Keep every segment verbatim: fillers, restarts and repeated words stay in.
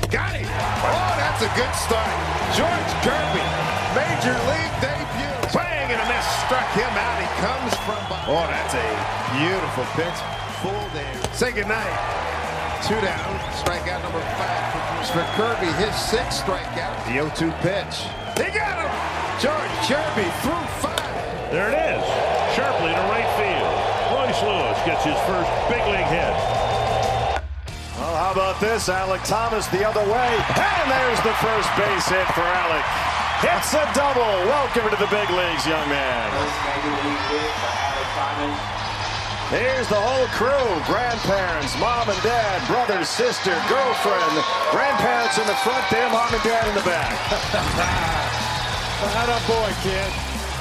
Got him. Oh, that's a good start. George Kirby, major league debut. Bang and a miss. Struck him out. He comes from behind. Oh, that's a beautiful pitch. Full day. Say goodnight. Two down. Strikeout number five for Kirby. His sixth strikeout. The oh two pitch. He got him. George Kirby threw five. There it is. Sharply to right field. Royce Lewis gets his first big league hit. Well, how about this? Alek Thomas the other way. And there's the first base hit for Alek. Hits a double. Welcome to the big leagues, young man. Here's the whole crew. Grandparents, mom and dad, brother, sister, girlfriend. Grandparents in the front there, mom and dad in the back. Atta boy, kid.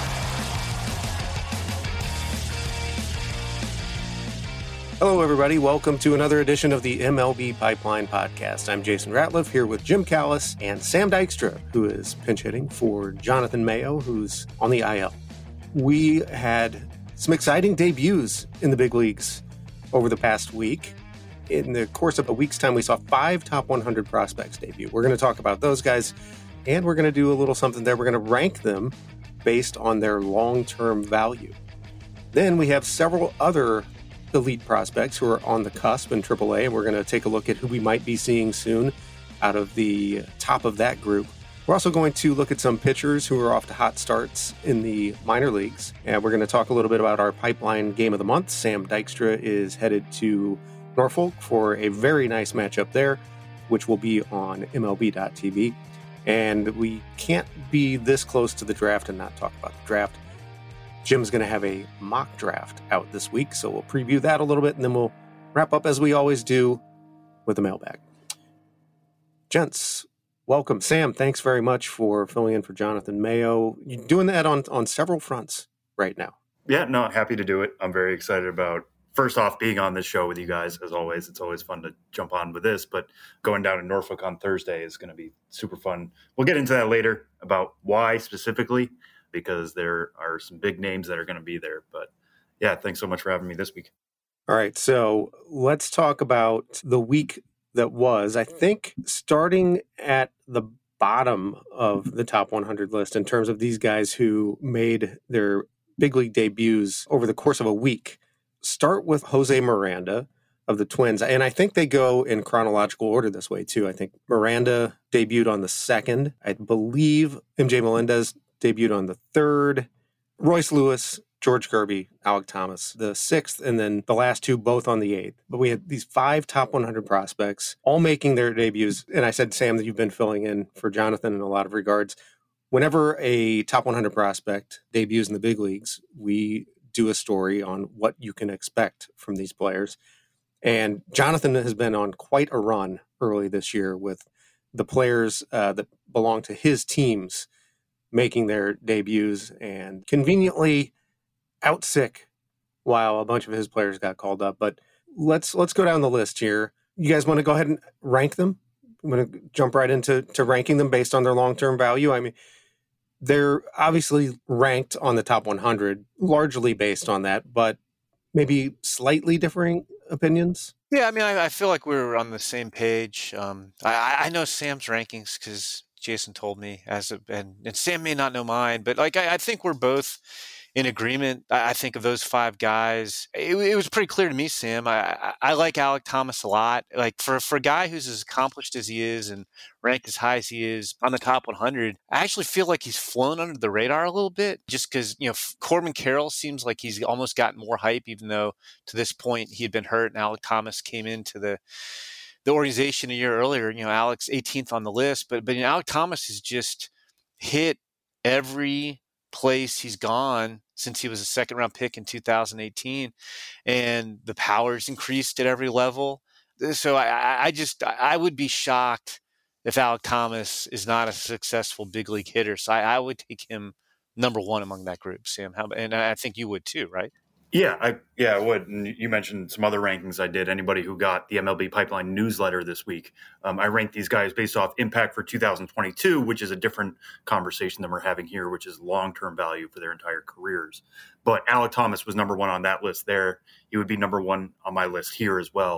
Hello, everybody. Welcome to another edition of the M L B Pipeline Podcast. I'm Jason Ratliff here with Jim Callis and Sam Dykstra, who is pinch hitting for Jonathan Mayo, who's on the I L. We had some exciting debuts in the big leagues over the past week. In the course of a week's time, we saw five top one hundred prospects debut. We're going to talk about those guys, and we're going to do a little something there. We're going to rank them based on their long-term value. Then we have several other elite prospects who are on the cusp in triple A, and we're going to take a look at who we might be seeing soon out of the top of that group. We're also going to look at some pitchers who are off to hot starts in the minor leagues, and we're going to talk a little bit about our Pipeline Game of the Month. Sam Dykstra is headed to Norfolk for a very nice matchup there, which will be on M L B dot T V. And we can't be this close to the draft and not talk about the draft. Jim's going to have a mock draft out this week, so we'll preview that a little bit, and then we'll wrap up, as we always do, with the mailbag. Gents, welcome. Sam, thanks very much for filling in for Jonathan Mayo. You're doing that on, on several fronts right now. Yeah, no, happy to do it. I'm very excited about, first off, being on this show with you guys. As always, it's always fun to jump on with this, but going down to Norfolk on Thursday is going to be super fun. We'll get into that later about why specifically, because there are some big names that are going to be there. But yeah, thanks so much for having me this week. All right, so let's talk about the week that was. I think starting at the bottom of the top one hundred list in terms of these guys who made their big league debuts over the course of a week. Start with Jose Miranda of the Twins. And I think they go in chronological order this way, too. I think Miranda debuted on the second. I believe M J Melendez debuted on the third. Royce Lewis, George Kirby, Alek Thomas, the sixth, and then the last two both on the eighth. But we had these five top one hundred prospects all making their debuts. And I said, Sam, that you've been filling in for Jonathan in a lot of regards. Whenever a top one hundred prospect debuts in the big leagues, we do a story on what you can expect from these players. And Jonathan has been on quite a run early this year with the players uh, that belong to his teams making their debuts and conveniently out sick while a bunch of his players got called up. But let's let's go down the list here. You guys want to go ahead and rank them? I'm going to jump right into to ranking them based on their long-term value. I mean, they're obviously ranked on the top one hundred, largely based on that, but maybe slightly differing opinions. Yeah, I mean, I, I feel like we're on the same page. Um, I, I know Sam's rankings because Jason told me, as a, and, and Sam may not know mine, but like I, I think we're both in agreement. I, I think of those five guys. It, it was pretty clear to me, Sam. I, I, I like Alek Thomas a lot. Like for for a guy who's as accomplished as he is and ranked as high as he is on the top one hundred, I actually feel like he's flown under the radar a little bit. Just because you know Corbin Carroll seems like he's almost gotten more hype, even though to this point he had been hurt, and Alek Thomas came into the. the organization a year earlier. You know, Alex eighteenth on the list, but but you know, Alek Thomas has just hit every place he's gone since he was a second round pick in two thousand eighteen, and the power's increased at every level. So I, I just I would be shocked if Alek Thomas is not a successful big league hitter. So I, I would take him number one among that group, Sam. How, and I think you would too, right? Yeah, I yeah, I would. And you mentioned some other rankings I did. Anybody who got the M L B Pipeline newsletter this week, um, I ranked these guys based off impact for two thousand twenty-two, which is a different conversation than we're having here, which is long-term value for their entire careers. But Alek Thomas was number one on that list there. He would be number one on my list here as well.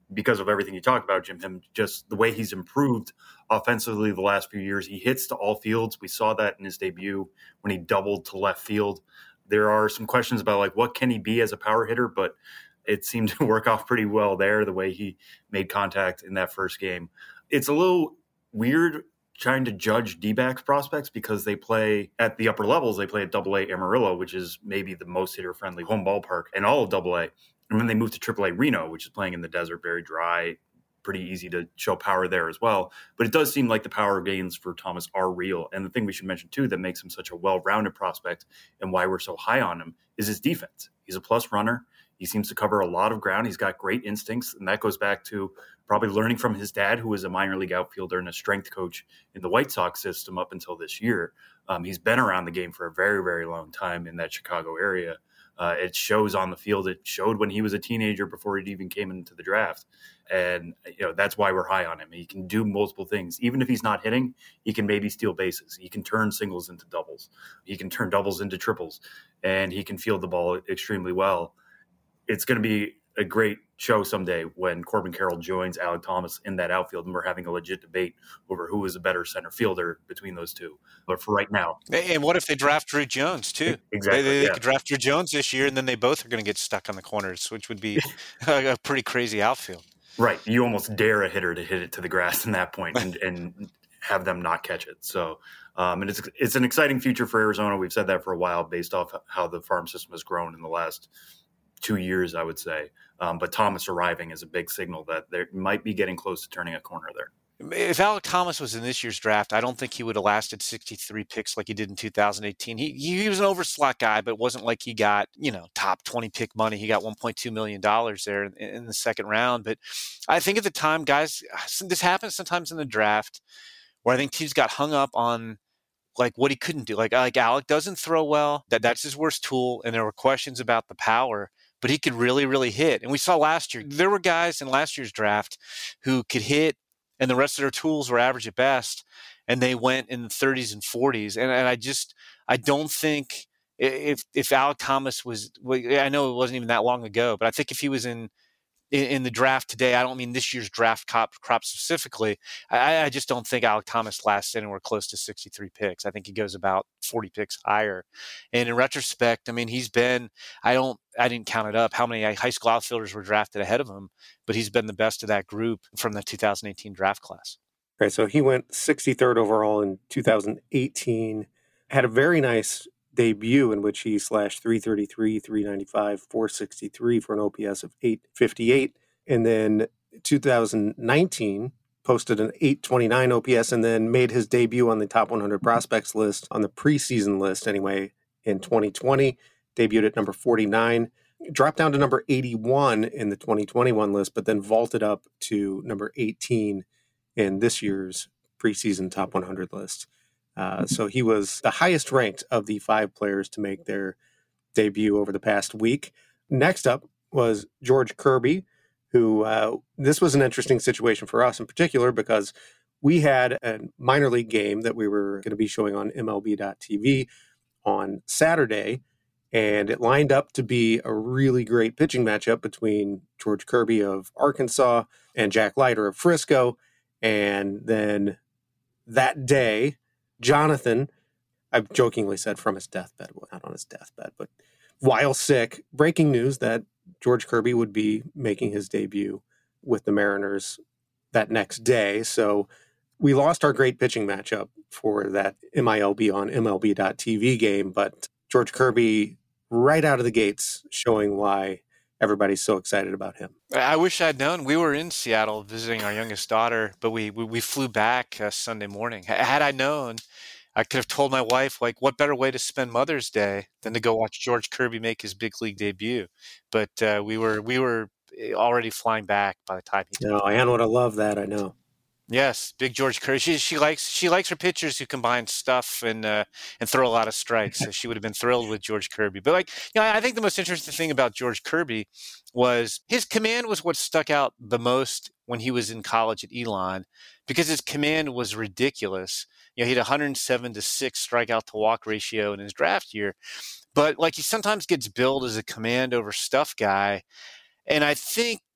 because of everything you talked about, Jim, him just the way he's improved offensively the last few years. He hits to all fields. We saw that in his debut when he doubled to left field. There are some questions about like what can he be as a power hitter, but it seemed to work off pretty well there, the way he made contact in that first game. It's a little weird trying to judge D-backs prospects because they play at the upper levels. They play at Double A Amarillo, which is maybe the most hitter-friendly home ballpark in all of Double A. And then they moved to Triple A Reno, which is playing in the desert, very dry, pretty easy to show power there as well. But it does seem like the power gains for Thomas are real. And the thing we should mention, too, that makes him such a well-rounded prospect and why we're so high on him is his defense. He's a plus runner. He seems to cover a lot of ground. He's got great instincts, and that goes back to probably learning from his dad, who was a minor league outfielder and a strength coach in the White Sox system up until this year. Um, he's been around the game for a very, very long time in that Chicago area. Uh, it shows on the field. It showed when he was a teenager before he even came into the draft. And, you know, that's why we're high on him. He can do multiple things. Even if he's not hitting, he can maybe steal bases. He can turn singles into doubles. He can turn doubles into triples. And he can field the ball extremely well. It's going to be a great show someday when Corbin Carroll joins Alek Thomas in that outfield, and we're having a legit debate over who is a better center fielder between those two. But for right now. And what if they draft Drew Jones, too? Exactly. They, they, they yeah. could draft Drew Jones this year, and then they both are going to get stuck on the corners, which would be a pretty crazy outfield. Right. You almost dare a hitter to hit it to the grass in that point and, and have them not catch it. So, um, and it's it's an exciting future for Arizona. We've said that for a while based off how the farm system has grown in the last two years, I would say. Um, but Thomas arriving is a big signal that they might be getting close to turning a corner there. If Alek Thomas was in this year's draft, I don't think he would have lasted sixty-three picks like he did in two thousand eighteen. He he was an overslot guy, but it wasn't like he got, you know, top twenty pick money. He got one point two million dollars there in, in the second round. But I think at the time, guys, this happens sometimes in the draft where I think teams got hung up on like what he couldn't do. Like, like Alek doesn't throw well. That That's his worst tool. And there were questions about the power, but he could really, really hit. And we saw last year, there were guys in last year's draft who could hit and the rest of their tools were average at best, and they went in the thirties and forties. And, and I just, I don't think if if Alek Thomas was, well, I know it wasn't even that long ago, but I think if he was in in, in the draft today, I don't mean this year's draft crop, crop specifically. I, I just don't think Alek Thomas lasts anywhere close to sixty-three picks. I think he goes about forty picks higher. And in retrospect, I mean, he's been, I don't, I didn't count it up how many high school outfielders were drafted ahead of him, but he's been the best of that group from the two thousand eighteen draft class. Right, so he went sixty-third overall in two thousand eighteen, had a very nice debut in which he slashed three thirty-three, three ninety-five, four sixty-three for an O P S of eight fifty-eight. And then two thousand nineteen posted an eight twenty-nine O P S and then made his debut on the top one hundred prospects list, on the preseason list anyway, in twenty twenty. Debuted at number forty-nine, dropped down to number eighty-one in the twenty twenty-one list, but then vaulted up to number eighteen in this year's preseason top one hundred list. Uh, so he was the highest ranked of the five players to make their debut over the past week. Next up was George Kirby, who uh, this was an interesting situation for us in particular because we had a minor league game that we were going to be showing on M L B dot T V on Saturday. And it lined up to be a really great pitching matchup between George Kirby of Arkansas and Jack Leiter of Frisco. And then that day, Jonathan, I've jokingly said from his deathbed, well, not on his deathbed, but while sick, breaking news that George Kirby would be making his debut with the Mariners that next day. So we lost our great pitching matchup for that M I L B on M L B dot T V game, but George Kirby right out of the gates showing why everybody's so excited about him. I wish I'd known. We were in Seattle visiting our youngest daughter, but we we, we flew back uh, Sunday morning. Had I known, I could have told my wife, like, what better way to spend Mother's Day than to go watch George Kirby make his big league debut? But uh, we were we were already flying back by the time he did. No, Ann would have loved that, I know. Yes, big George Kirby. She she likes she likes her pitchers who combine stuff and uh, and throw a lot of strikes. So she would have been thrilled with George Kirby. But like, you know, I think the most interesting thing about George Kirby was his command was what stuck out the most when he was in college at Elon, because his command was ridiculous. You know, he had one hundred seven to six strikeout to walk ratio in his draft year. But like, he sometimes gets billed as a command over stuff guy, and I think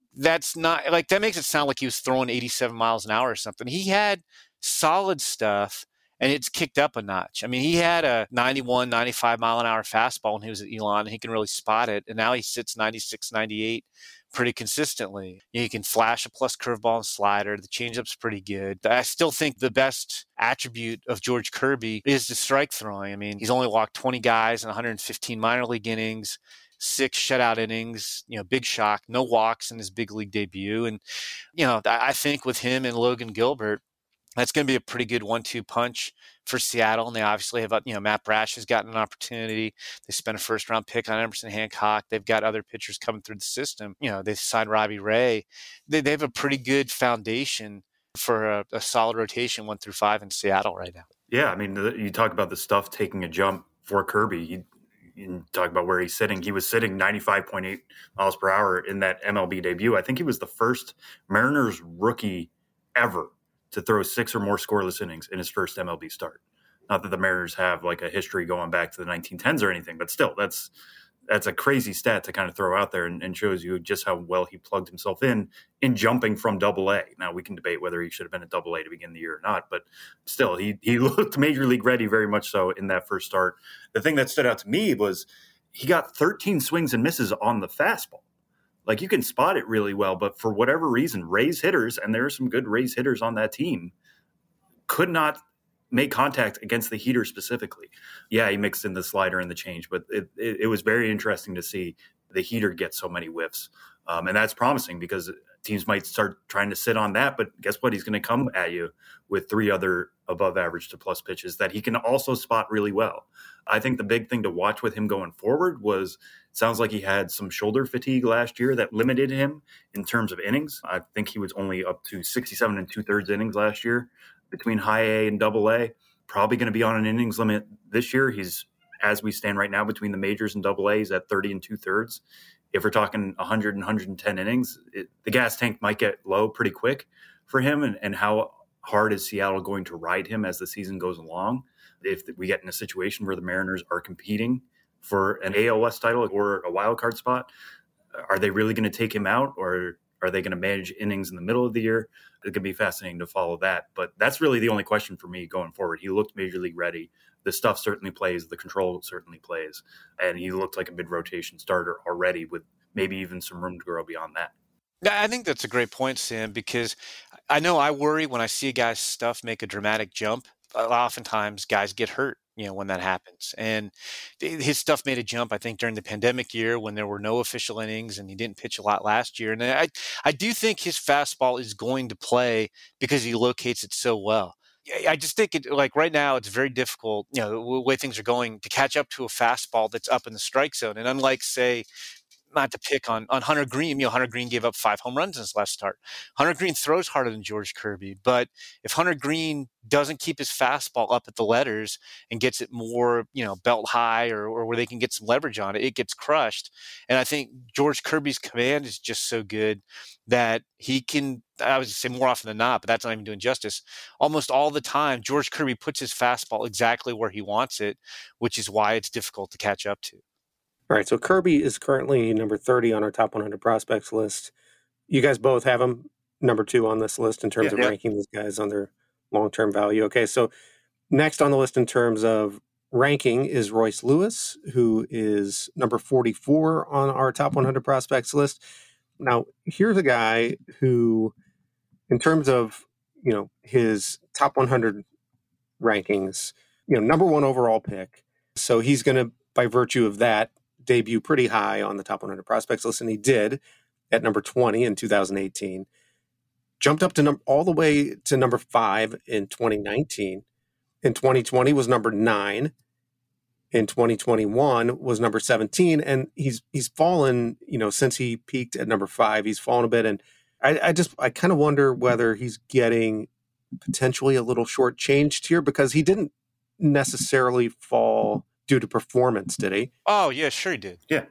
that's not like that makes it sound like he was throwing eighty-seven miles an hour or something. He had solid stuff, and it's kicked up a notch. I mean, he had a ninety-one, ninety-five mile an hour fastball when he was at Elon, and he can really spot it. And now he sits ninety-six, ninety-eight pretty consistently. You know, he can flash a plus curveball and slider. The changeup's pretty good. I still think the best attribute of George Kirby is the strike throwing. I mean, he's only walked twenty guys in one hundred fifteen minor league innings, six shutout innings, you know, big shock, no walks in his big league debut. And, you know, I think with him and Logan Gilbert, that's going to be a pretty good one two punch for Seattle. And they obviously have, you know, Matt Brash has gotten an opportunity. They spent a first round pick on Emerson Hancock. They've got other pitchers coming through the system. You know, they signed Robbie Ray. They, they have a pretty good foundation for a, a solid rotation one through five in Seattle right now. Yeah. I mean, the, you talk about the stuff taking a jump for Kirby. You, you talk about where he's sitting. He was sitting ninety-five point eight miles per hour in that M L B debut. I think he was the first Mariners rookie ever to throw six or more scoreless innings in his first M L B start. Not that the Mariners have like a history going back to the nineteen tens or anything, but still, that's that's a crazy stat to kind of throw out there and, and shows you just how well he plugged himself in in jumping from Double A. Now, we can debate whether he should have been at Double A to begin the year or not, but still, he he looked major league ready very much so in that first start. The thing that stood out to me was he got thirteen swings and misses on the fastball. Like, you can spot it really well, but for whatever reason, Rays hitters, and there are some good Rays hitters on that team, could not make contact against the heater specifically. Yeah, he mixed in the slider and the change, but it, it, it was very interesting to see the heater get so many whiffs. Um, and that's promising because teams might start trying to sit on that, but guess what? He's going to come at you with three other above average to plus pitches that he can also spot really well. I think the big thing to watch with him going forward was, it sounds like he had some shoulder fatigue last year that limited him in terms of innings. I think he was only up to sixty-seven and two thirds innings last year between high A and double A. Probably going to be on an innings limit this year. He's, as we stand right now between the majors and double A, he's at thirty and two thirds. If we're talking one hundred and one hundred ten innings, it, the gas tank might get low pretty quick for him. And, and how hard is Seattle going to ride him as the season goes along? If we get in a situation where the Mariners are competing for an A L West title or a wild card spot, are they really going to take him out, or are they going to manage innings in the middle of the year? It could be fascinating to follow that. But that's really the only question for me going forward. He looked major league ready. The stuff certainly plays. The control certainly plays. And he looked like a mid-rotation starter already with maybe even some room to grow beyond that. I think that's a great point, Sam, because I know I worry when I see a guy's stuff make a dramatic jump. Oftentimes guys get hurt, you know, when that happens. And his stuff made a jump, I think, during the pandemic year when there were no official innings and he didn't pitch a lot last year. And I, I do think his fastball is going to play because he locates it so well. I just think it, like right now, it's very difficult, you know, the way things are going, to catch up to a fastball that's up in the strike zone. And unlike, say, not to pick on, on Hunter Green, you know, Hunter Green gave up five home runs in his last start. Hunter Green throws harder than George Kirby, but if Hunter Green doesn't keep his fastball up at the letters and gets it more, you know, belt high or, or where they can get some leverage on it, it gets crushed. And I think George Kirby's command is just so good that he can, I would say more often than not, but that's not even doing justice. Almost all the time, George Kirby puts his fastball exactly where he wants it, which is why it's difficult to catch up to. All right, so Kirby is currently number thirty on our top one hundred prospects list. You guys both have him number two on this list in terms Yeah, of yeah. ranking these guys on their long-term value. Okay, so next on the list in terms of ranking is Royce Lewis, who is number forty-four on our top one hundred prospects list. Now, here's a guy who, in terms of, you know, his top one hundred rankings, you know, number one overall pick. So he's going to, by virtue of that, debut pretty high on the top one hundred prospects list, and he did at number twenty in two thousand eighteen. Jumped up to num- all the way to number five in twenty nineteen. In twenty twenty was number nine. In twenty twenty-one was number seventeen, and he's he's fallen, you know, since he peaked at number five, he's fallen a bit, and I, I just I kind of wonder whether he's getting potentially a little shortchanged here, because he didn't necessarily fall due to performance, did he? Oh, yeah, sure he did. Yeah.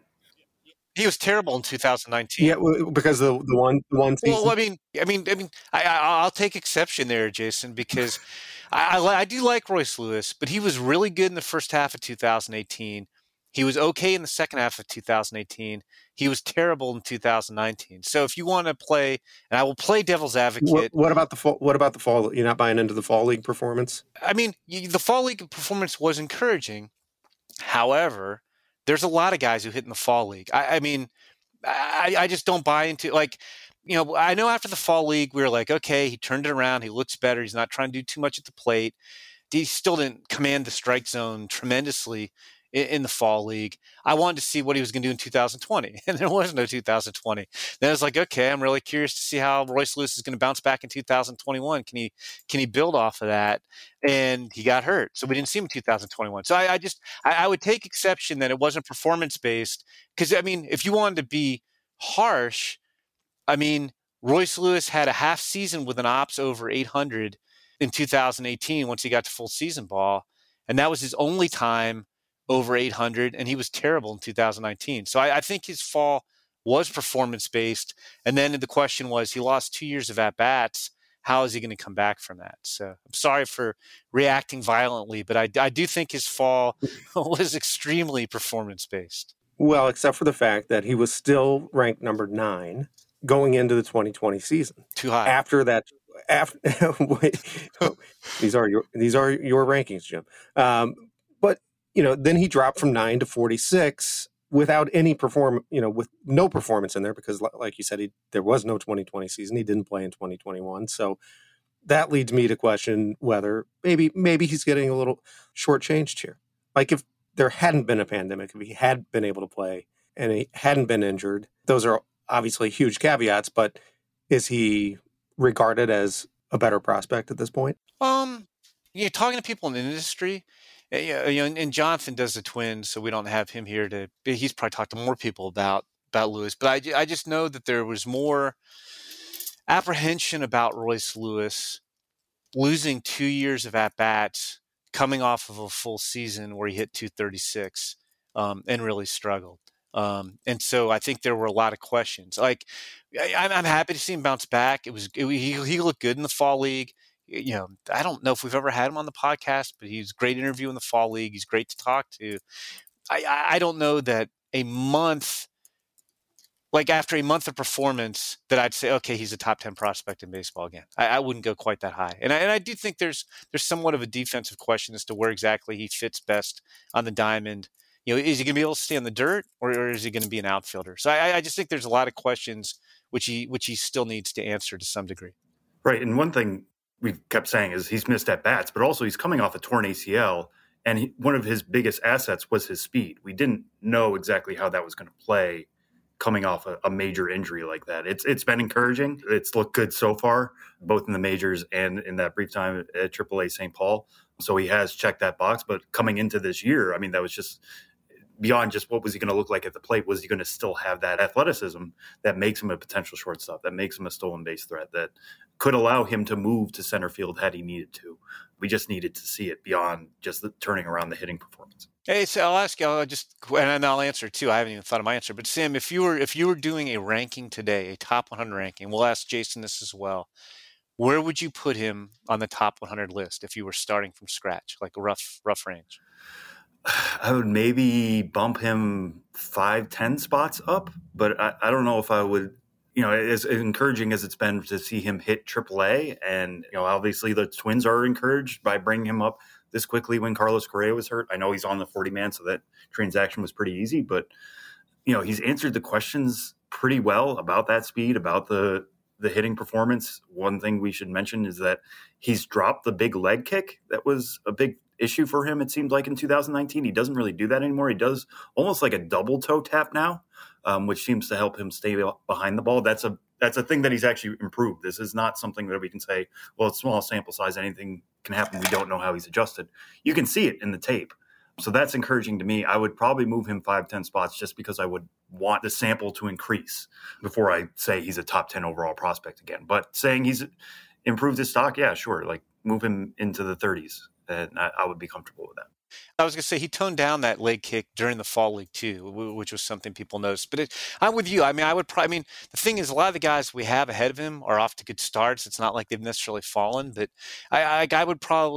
He was terrible in two thousand nineteen. Yeah, w- because the the one the one season. Well, I mean, I mean, I mean, I, I, I'll take exception there, Jason, because I, I, li- I do like Royce Lewis, but he was really good in the first half of two thousand eighteen. He was okay in the second half of two thousand eighteen. He was terrible in two thousand nineteen. So if you want to play, and I will play devil's advocate. What, what about the fall? What about the fall? You're not buying into the fall league performance? I mean, you, the fall league performance was encouraging. However, there's a lot of guys who hit in the fall league. I, I mean, I, I just don't buy into, like, you know, I know after the fall league, we were like, okay, he turned it around. He looks better. He's not trying to do too much at the plate. He still didn't command the strike zone tremendously in, in the fall league. I wanted to see what he was going to do in two thousand twenty, and there was no two thousand twenty. Then I was like, okay, I'm really curious to see how Royce Lewis is going to bounce back in two thousand twenty-one. Can he can he build off of that? And he got hurt, so we didn't see him in two thousand twenty-one. So I, I just I, I would take exception that it wasn't performance based, because I mean, if you wanted to be harsh, I mean, Royce Lewis had a half season with an ops over eight hundred in two thousand eighteen once he got to full season ball, and that was his only time over eight hundred, and he was terrible in two thousand nineteen. So I, I think his fall was performance-based, and then the question was, he lost two years of at-bats. How is he going to come back from that? So I'm sorry for reacting violently, but I, I do think his fall was extremely performance-based. Well, except for the fact that he was still ranked number nine going into the twenty twenty season. Too high. After that, after wait, these are your these are your rankings, Jim. Um, but you know, then he dropped from nine to forty-six without any perform, you know, with no performance in there, because, like you said, he, there was no twenty twenty season. He didn't play in twenty twenty-one, so that leads me to question whether maybe maybe he's getting a little shortchanged here. Like, if there hadn't been a pandemic, if he had been able to play and he hadn't been injured, those are obviously huge caveats, but is he regarded as a better prospect at this point? Um, you're talking to people in the industry, you know, and, and Jonathan does the Twins, so we don't have him here to. He's probably talked to more people about about Lewis, but I, I just know that there was more apprehension about Royce Lewis losing two years of at bats, coming off of a full season where he hit two thirty-six um, and really struggled. Um, and so I think there were a lot of questions. Like, I, I'm happy to see him bounce back. It was it, he, he looked good in the fall league. You know, I don't know if we've ever had him on the podcast, but he's a great interview in the fall league. He's great to talk to. I, I don't know that a month, like after a month of performance, that I'd say, okay, he's a top ten prospect in baseball again. I, I wouldn't go quite that high. And I, and I do think there's there's somewhat of a defensive question as to where exactly he fits best on the diamond. You know, is he going to be able to stay on the dirt, or, or is he going to be an outfielder? So I, I just think there's a lot of questions which he which he still needs to answer to some degree. Right. And one thing we've kept saying is he's missed at bats, but also he's coming off a torn A C L, and he, one of his biggest assets was his speed. We didn't know exactly how that was going to play coming off a, a major injury like that. It's It's been encouraging. It's looked good so far, both in the majors and in that brief time at triple A Saint Paul. So he has checked that box, but coming into this year, I mean, that was just beyond just what was he going to look like at the plate. Was he going to still have that athleticism that makes him a potential shortstop, that makes him a stolen base threat, that could allow him to move to center field had he needed to? We just needed to see it beyond just the, turning around the hitting performance. Hey, so I'll ask you, I'll just, and I'll answer too. I haven't even thought of my answer, but Sam, if you were, if you were doing a ranking today, a top one hundred ranking, we'll ask Jason this as well. Where would you put him on the top one hundred list if you were starting from scratch, like a rough, rough range? I would maybe bump him five, ten spots up, but I, I don't know if I would, you know, as encouraging as it's been to see him hit triple A, and, you know, obviously the Twins are encouraged by bringing him up this quickly when Carlos Correa was hurt. I know he's on the forty man, so that transaction was pretty easy, but, you know, he's answered the questions pretty well about that speed, about the, the hitting performance. One thing we should mention is that he's dropped the big leg kick. That was a big issue for him, it seemed like, in two thousand nineteen. He doesn't really do that anymore. He does almost like a double toe tap now, um, which seems to help him stay behind the ball. That's a that's a thing that he's actually improved. This is not something that we can say, well, it's small sample size, anything can happen. We don't know how he's adjusted. You can see it in the tape. So that's encouraging to me. I would probably move him five, ten spots just because I would want the sample to increase before I say he's a top ten overall prospect again. But saying he's improved his stock, yeah, sure. Like, move him into the thirties. And I, I would be comfortable with that. I was going to say he toned down that leg kick during the fall league too, which was something people noticed. But it, I'm with you. I mean, I would probably, I mean, the thing is, a lot of the guys we have ahead of him are off to good starts. It's not like they've necessarily fallen, but I, I, I would probably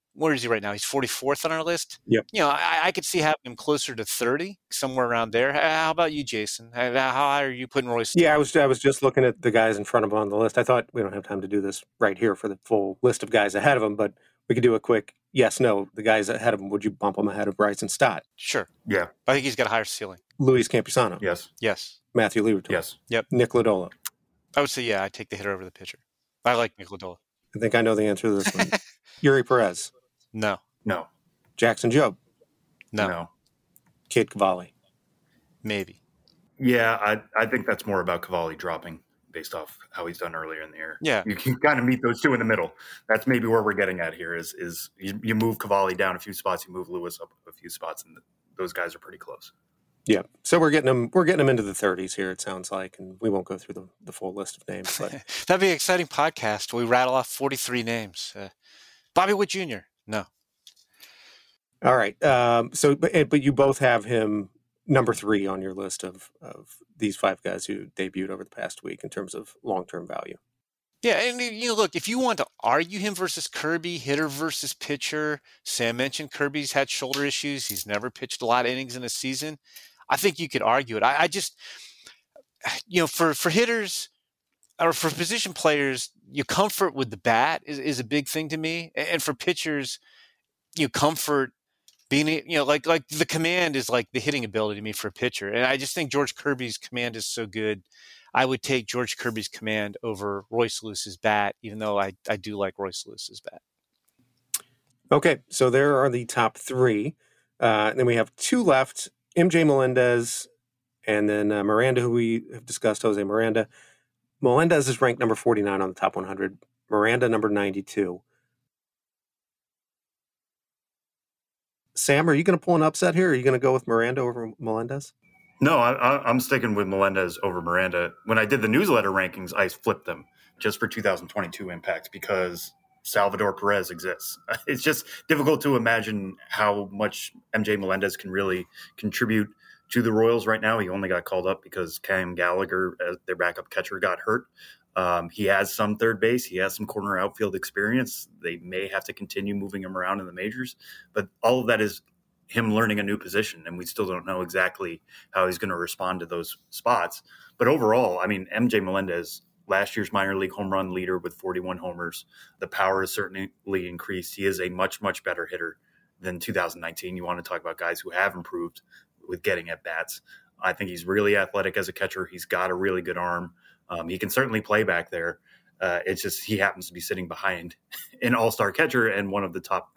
where is he right now? He's forty-fourth on our list. Yep. You know, I, I could see having him closer to thirty, somewhere around there. How about you, Jason? How high are you putting Royce? Yeah, I was I was just looking at the guys in front of him on the list. I thought we don't have time to do this right here for the full list of guys ahead of him, but we could do a quick yes, no. The guys ahead of him, would you bump him ahead of Bryson Stott? Sure. Yeah. I think he's got a higher ceiling. Luis Campusano? Yes. Yes. Matthew Liberatore? Yes. Yep. Nick Lodolo? I would say, yeah, I'd take the hitter over the pitcher. I like Nick Lodolo. I think I know the answer to this one. Yuri Perez? No. No. Jackson Jobe? No. No. Cade Cavalli? Maybe. Yeah, I I think that's more about Cavalli dropping based off how he's done earlier in the year. Yeah. You can kind of meet those two in the middle. That's maybe where we're getting at here is is you, you move Cavalli down a few spots, you move Lewis up a few spots, and those guys are pretty close. Yeah. So we're getting them we're getting them into the thirties here, it sounds like, and we won't go through the, the full list of names. But That'd be an exciting podcast. We rattle off forty-three names. Uh, Bobby Witt Junior? No. all right. Um, so but but you both have him number three on your list of of these five guys who debuted over the past week in terms of long-term value. Yeah, and you know, look, if you want to argue him versus Kirby, hitter versus pitcher, Sam mentioned Kirby's had shoulder issues. He's never pitched a lot of innings in a season. I think you could argue it. I, I just, you know, for, for hitters or for position players, your comfort with the bat is, is a big thing to me. And for pitchers, you know, comfort being, you know, like like the command is like the hitting ability to me for a pitcher. And I just think George Kirby's command is so good. I would take George Kirby's command over Royce Lewis's bat, even though I, I do like Royce Lewis's bat. Okay, so there are the top three. Uh, and then we have two left, M J Melendez and then uh, Miranda, who we have discussed, Jose Miranda. Melendez is ranked number forty-nine on the top one hundred. Miranda, number ninety-two. Sam, are you going to pull an upset here? Or are you going to go with Miranda over Melendez? No, I, I, I'm sticking with Melendez over Miranda. When I did the newsletter rankings, I flipped them just for two thousand twenty-two impact because Salvador Perez exists. It's just difficult to imagine how much M J Melendez can really contribute to the Royals right now. He only got called up because Cam Gallagher, as their backup catcher, got hurt. Um, he has some third base. He has some corner outfield experience. They may have to continue moving him around in the majors, but all of that is him learning a new position, and we still don't know exactly how he's going to respond to those spots. But overall, I mean, M J Melendez, last year's minor league home run leader with forty-one homers. The power has certainly increased. He is a much, much better hitter than two thousand nineteen. You want to talk about guys who have improved with getting at bats. I think he's really athletic as a catcher. He's got a really good arm. Um, he can certainly play back there. Uh, it's just he happens to be sitting behind an all-star catcher and one of the top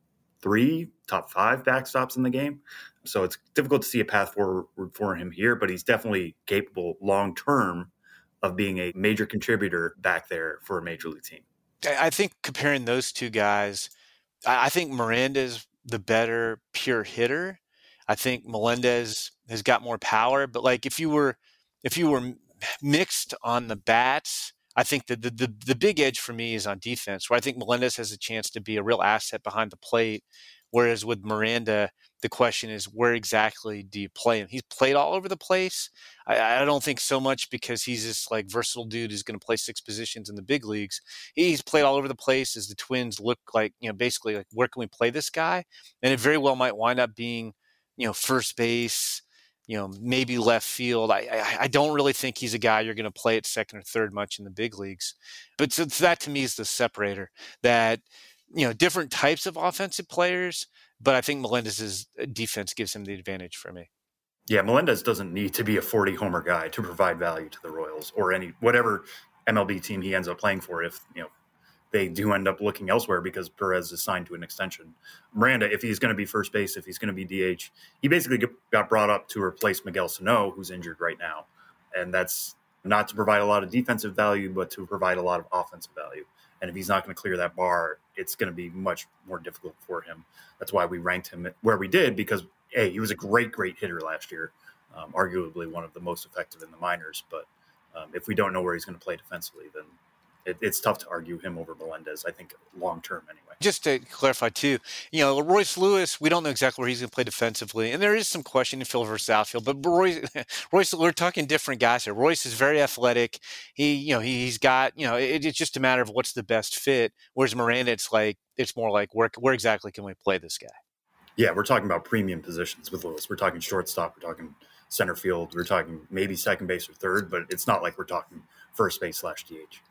three, top five backstops in the game. So it's difficult to see a path forward for him here, but he's definitely capable long-term of being a major contributor back there for a major league team. I think comparing those two guys, I think Miranda's the better pure hitter. I think Melendez has got more power, but like if you were, if you were mixed on the bats, I think that the, the the big edge for me is on defense, where I think Melendez has a chance to be a real asset behind the plate. Whereas with Miranda, the question is, where exactly do you play him? He's played all over the place. I, I don't think so much because he's this like versatile dude who's going to play six positions in the big leagues. He's played all over the place as the Twins look like, you know, basically like, where can we play this guy? And it very well might wind up being, you know, first base, you know, maybe left field. I, I I don't really think he's a guy you're going to play at second or third much in the big leagues. But so that to me is the separator, that, you know, different types of offensive players, but I think Melendez's defense gives him the advantage for me. Yeah, Melendez doesn't need to be a forty homer guy to provide value to the Royals or any whatever M L B team he ends up playing for. If, you know, they do end up looking elsewhere because Perez is signed to an extension. Miranda, if he's going to be first base, if he's going to be D H, he basically got brought up to replace Miguel Sano, who's injured right now. And that's not to provide a lot of defensive value, but to provide a lot of offensive value. And if he's not going to clear that bar, it's going to be much more difficult for him. That's why we ranked him where we did, because, hey, he was a great, great hitter last year, um, arguably one of the most effective in the minors. But um, if we don't know where he's going to play defensively, then it, it's tough to argue him over Melendez, I think, long term anyway. Just to clarify, too, you know, Royce Lewis, we don't know exactly where he's going to play defensively. And there is some question in field versus outfield. But Royce, Royce, we're talking different guys here. Royce is very athletic. He, you know, he, he's got, you know, it, it's just a matter of what's the best fit. Whereas Miranda, it's like, it's more like, where, where exactly can we play this guy? Yeah, we're talking about premium positions with Lewis. We're talking shortstop. We're talking center field. We're talking maybe second base or third. But it's not like we're talking first base slash D H.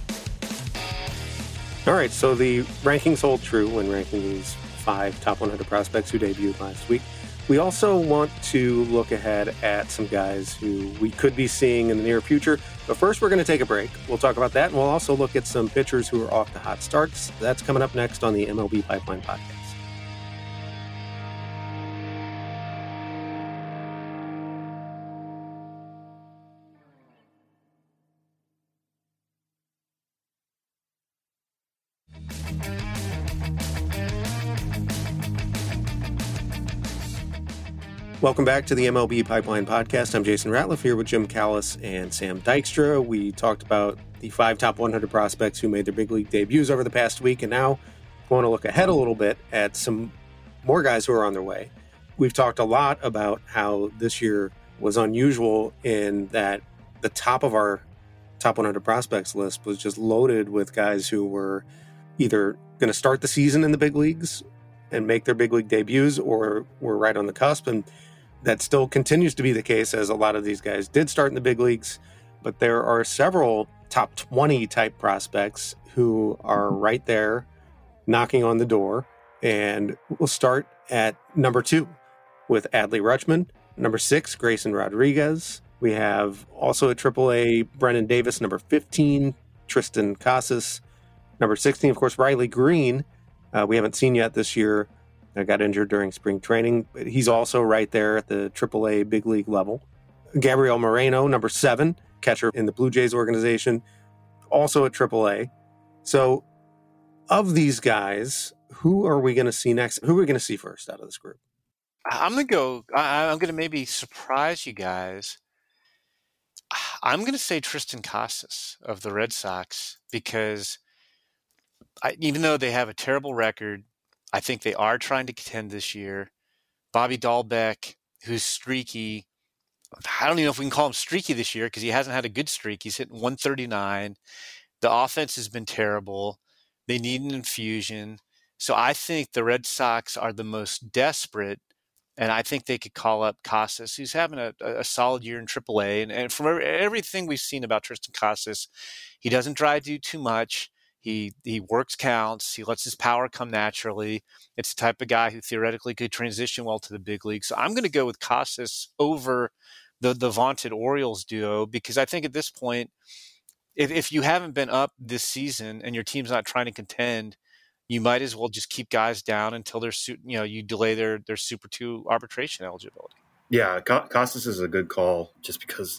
All right, so the rankings hold true when ranking these five top one hundred prospects who debuted last week. We also want to look ahead at some guys who we could be seeing in the near future. But first, we're going to take a break. We'll talk about that, and we'll also look at some pitchers who are off to hot starts. That's coming up next on the M L B Pipeline Podcast. Welcome back to the M L B Pipeline Podcast. I'm Jason Ratliff here with Jim Callis and Sam Dykstra. We talked about the five top one hundred prospects who made their big league debuts over the past week, and now we want to look ahead a little bit at some more guys who are on their way. We've talked a lot about how this year was unusual in that the top of our top one hundred prospects list was just loaded with guys who were either going to start the season in the big leagues and make their big league debuts, or were right on the cusp. And that still continues to be the case, as a lot of these guys did start in the big leagues. But there are several top twenty type prospects who are right there knocking on the door. And we'll start at number two with Adley Rutschman. Number six, Grayson Rodriguez. We have also at triple A, Brennan Davis. Number fifteen, Tristan Casas. Number sixteen, of course, Riley Green. Uh, we haven't seen yet this year. I got injured during spring training, but he's also right there at the triple A big league level. Gabriel Moreno, number seven, catcher in the Blue Jays organization, also at triple A. So of these guys, who are we going to see next? Who are we going to see first out of this group? I'm going to go, I, I'm going to maybe surprise you guys. I'm going to say Tristan Casas of the Red Sox, because I, even though they have a terrible record, I think they are trying to contend this year. Bobby Dahlbeck, who's streaky. I don't even know if we can call him streaky this year because he hasn't had a good streak. He's hitting one thirty-nine. The offense has been terrible. They need an infusion. So I think the Red Sox are the most desperate, and I think they could call up Casas, who's having a, a solid year in triple A. And, and from everything we've seen about Tristan Casas, he doesn't try to do too much. He he works counts. He lets his power come naturally. It's the type of guy who theoretically could transition well to the big league. So I'm going to go with Casas over the the vaunted Orioles duo, because I think at this point, if if you haven't been up this season and your team's not trying to contend, you might as well just keep guys down until they're you know you delay their their Super two arbitration eligibility. Yeah, Casas is a good call, just because.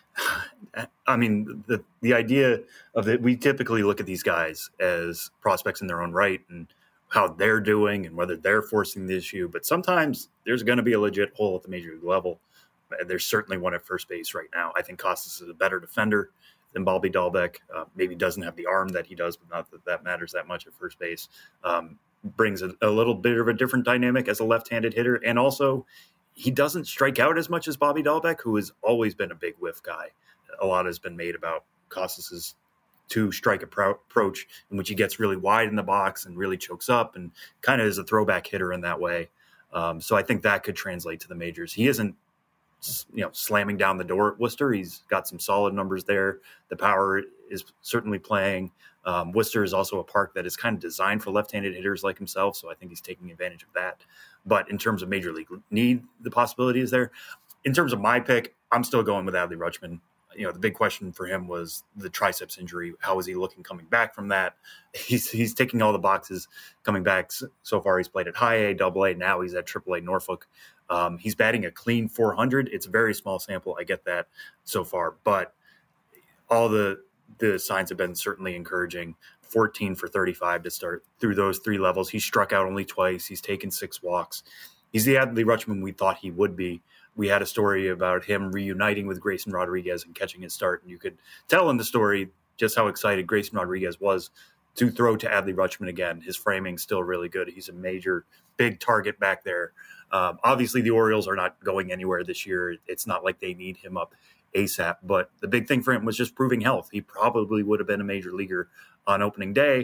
I mean, the the idea of it, we typically look at these guys as prospects in their own right and how they're doing and whether they're forcing the issue. But sometimes there's going to be a legit hole at the major league level. There's certainly one at first base right now. I think Casas is a better defender than Bobby Dahlbeck. Uh, maybe doesn't have the arm that he does, but not that that matters that much at first base. Um, brings a, a little bit of a different dynamic as a left-handed hitter. And also, he doesn't strike out as much as Bobby Dahlbeck, who has always been a big whiff guy. A lot has been made about Casas's two-strike appro- approach, in which he gets really wide in the box and really chokes up, and kind of is a throwback hitter in that way. Um, so I think that could translate to the majors. He isn't, you know, slamming down the door at Worcester. He's got some solid numbers there. The power is certainly playing. Um, Worcester is also a park that is kind of designed for left-handed hitters like himself, so I think he's taking advantage of that. But in terms of major league need, the possibility is there. In terms of my pick, I'm still going with Adley Rutschman. You know, the big question for him was the triceps injury. How is he looking coming back from that? He's he's ticking all the boxes coming back. So far, he's played at high A, double A. Now he's at triple A Norfolk. Um, he's batting a clean four hundred. It's a very small sample. I get that so far. But all the the signs have been certainly encouraging. fourteen for thirty-five to start through those three levels. He struck out only twice. He's taken six walks. He's the Adley Rutschman we thought he would be. We had a story about him reuniting with Grayson Rodriguez and catching his start. And you could tell in the story just how excited Grayson Rodriguez was to throw to Adley Rutschman again. His framing's still really good. He's a major, big target back there. Um, obviously, the Orioles are not going anywhere this year. It's not like they need him up ASAP. But the big thing for him was just proving health. He probably would have been a major leaguer on opening day.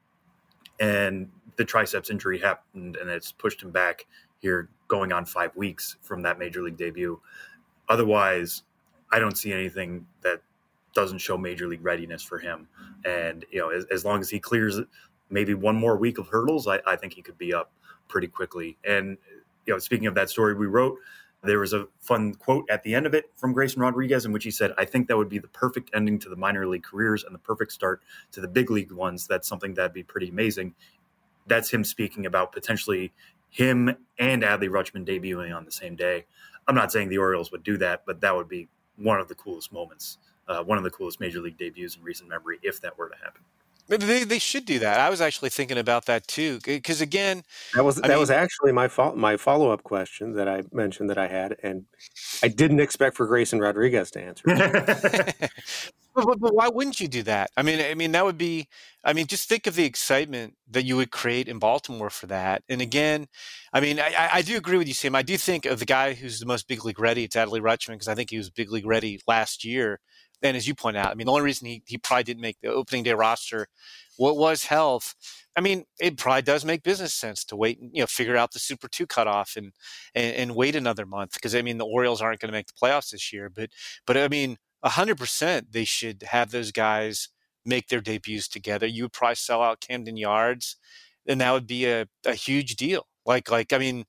And the triceps injury happened, and it's pushed him back here going on five weeks from that major league debut. Otherwise, I don't see anything that doesn't show major league readiness for him. And, you know, as, as long as he clears maybe one more week of hurdles, I, I think he could be up pretty quickly. And, you know, speaking of that story we wrote, there was a fun quote at the end of it from Grayson Rodriguez in which he said, I think that would be the perfect ending to the minor league careers and the perfect start to the big league ones. That's something that'd be pretty amazing. That's him speaking about potentially him and Adley Rutschman debuting on the same day. I'm not saying the Orioles would do that, but that would be one of the coolest moments, uh, one of the coolest major league debuts in recent memory, if that were to happen. They they should do that. I was actually thinking about that too, because again, that was I that mean, was actually my fo- my follow up question that I mentioned that I had, and I didn't expect for Grayson Rodriguez to answer. but, but, but why wouldn't you do that? I mean, I mean that would be. I mean, just think of the excitement that you would create in Baltimore for that. And again, I mean, I, I do agree with you, Sam. I do think of the guy who's the most big league ready. It's Adley Rutschman, because I think he was big league ready last year. And as you point out, I mean, the only reason he, he probably didn't make the opening day roster, what was health. I mean, it probably does make business sense to wait and, you know, figure out the Super two cutoff and, and, and wait another month. Because, I mean, the Orioles aren't going to make the playoffs this year. But, but I mean, one hundred percent they should have those guys make their debuts together. You would probably sell out Camden Yards, and that would be a, a huge deal. Like, like I mean,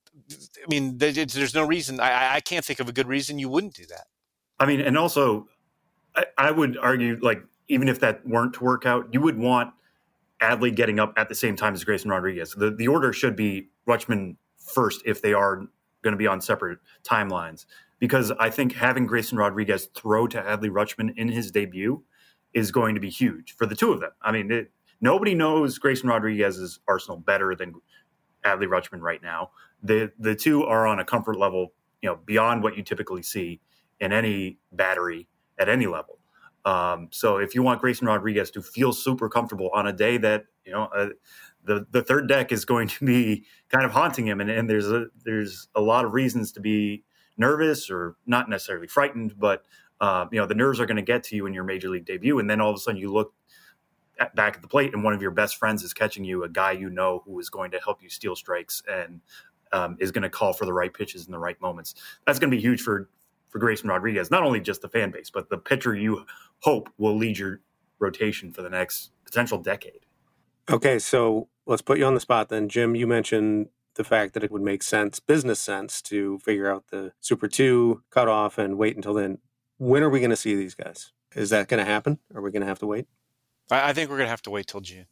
I mean, there's no reason. I, I can't think of a good reason you wouldn't do that. I mean, and also, I, I would argue, like, even if that weren't to work out, you would want Adley getting up at the same time as Grayson Rodriguez. The the order should be Rutschman first if they are going to be on separate timelines, because I think having Grayson Rodriguez throw to Adley Rutschman in his debut is going to be huge for the two of them. I mean, it, nobody knows Grayson Rodriguez's arsenal better than Adley Rutschman right now. The the two are on a comfort level, you know, beyond what you typically see in any battery at any level. Um, so if you want Grayson Rodriguez to feel super comfortable on a day that, you know, uh, the, the third deck is going to be kind of haunting him. And, and there's a, there's a lot of reasons to be nervous or not necessarily frightened, but uh, you know, the nerves are going to get to you in your major league debut. And then all of a sudden you look at, back at the plate and one of your best friends is catching you, a guy, you know, who is going to help you steal strikes and um, is going to call for the right pitches in the right moments. That's going to be huge for, for Grayson Rodriguez, not only just the fan base, but the pitcher you hope will lead your rotation for the next potential decade. Okay, so let's put you on the spot then. Jim, you mentioned the fact that it would make sense, business sense, to figure out the Super two cutoff and wait until then. When are we going to see these guys? Is that going to happen? Are we going to have to wait? I think we're going to have to wait till June.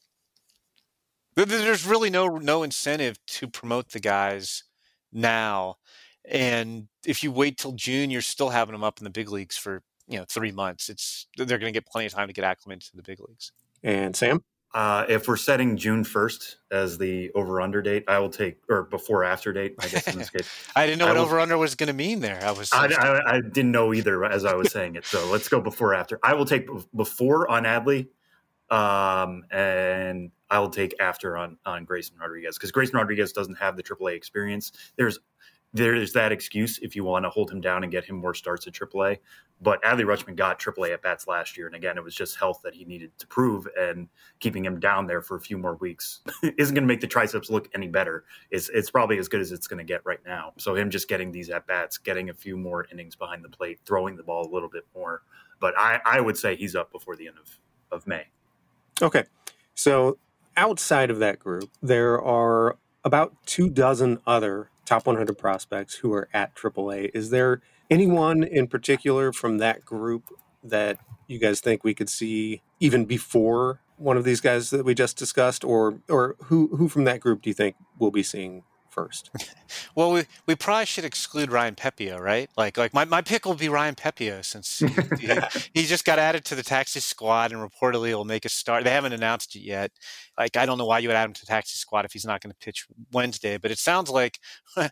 There's really no no incentive to promote the guys now. And if you wait till June, you're still having them up in the big leagues for, you know, three months. It's they're going to get plenty of time to get acclimated to the big leagues. And Sam? Uh, if we're setting June first as the over-under date, I will take, or before-after date, I guess in this case. I didn't know I what will, over-under was going to mean there. I was. I, I, I didn't know either as I was saying it. So let's go before-after. I will take before on Adley, um, and I will take after on, on Grayson Rodriguez, because Grayson Rodriguez doesn't have the triple A experience. There's There's that excuse if you want to hold him down and get him more starts at triple A. But Adley Rutschman got triple A at-bats last year. And again, it was just health that he needed to prove, and keeping him down there for a few more weeks isn't going to make the triceps look any better. It's, it's probably as good as it's going to get right now. So him just getting these at-bats, getting a few more innings behind the plate, throwing the ball a little bit more. But I, I would say he's up before the end of, of May. Okay. So outside of that group, there are about two dozen other top one hundred prospects who are at triple A. Is there anyone in particular from that group that you guys think we could see even before one of these guys that we just discussed, or or who who from that group do you think we'll be seeing first. Well, we, we probably should exclude Ryan Pepio, right? Like like my, my pick will be Ryan Pepio since he, he, he just got added to the taxi squad and reportedly will make a start. They haven't announced it yet. Like, I don't know why you would add him to the taxi squad if he's not going to pitch Wednesday, but it sounds like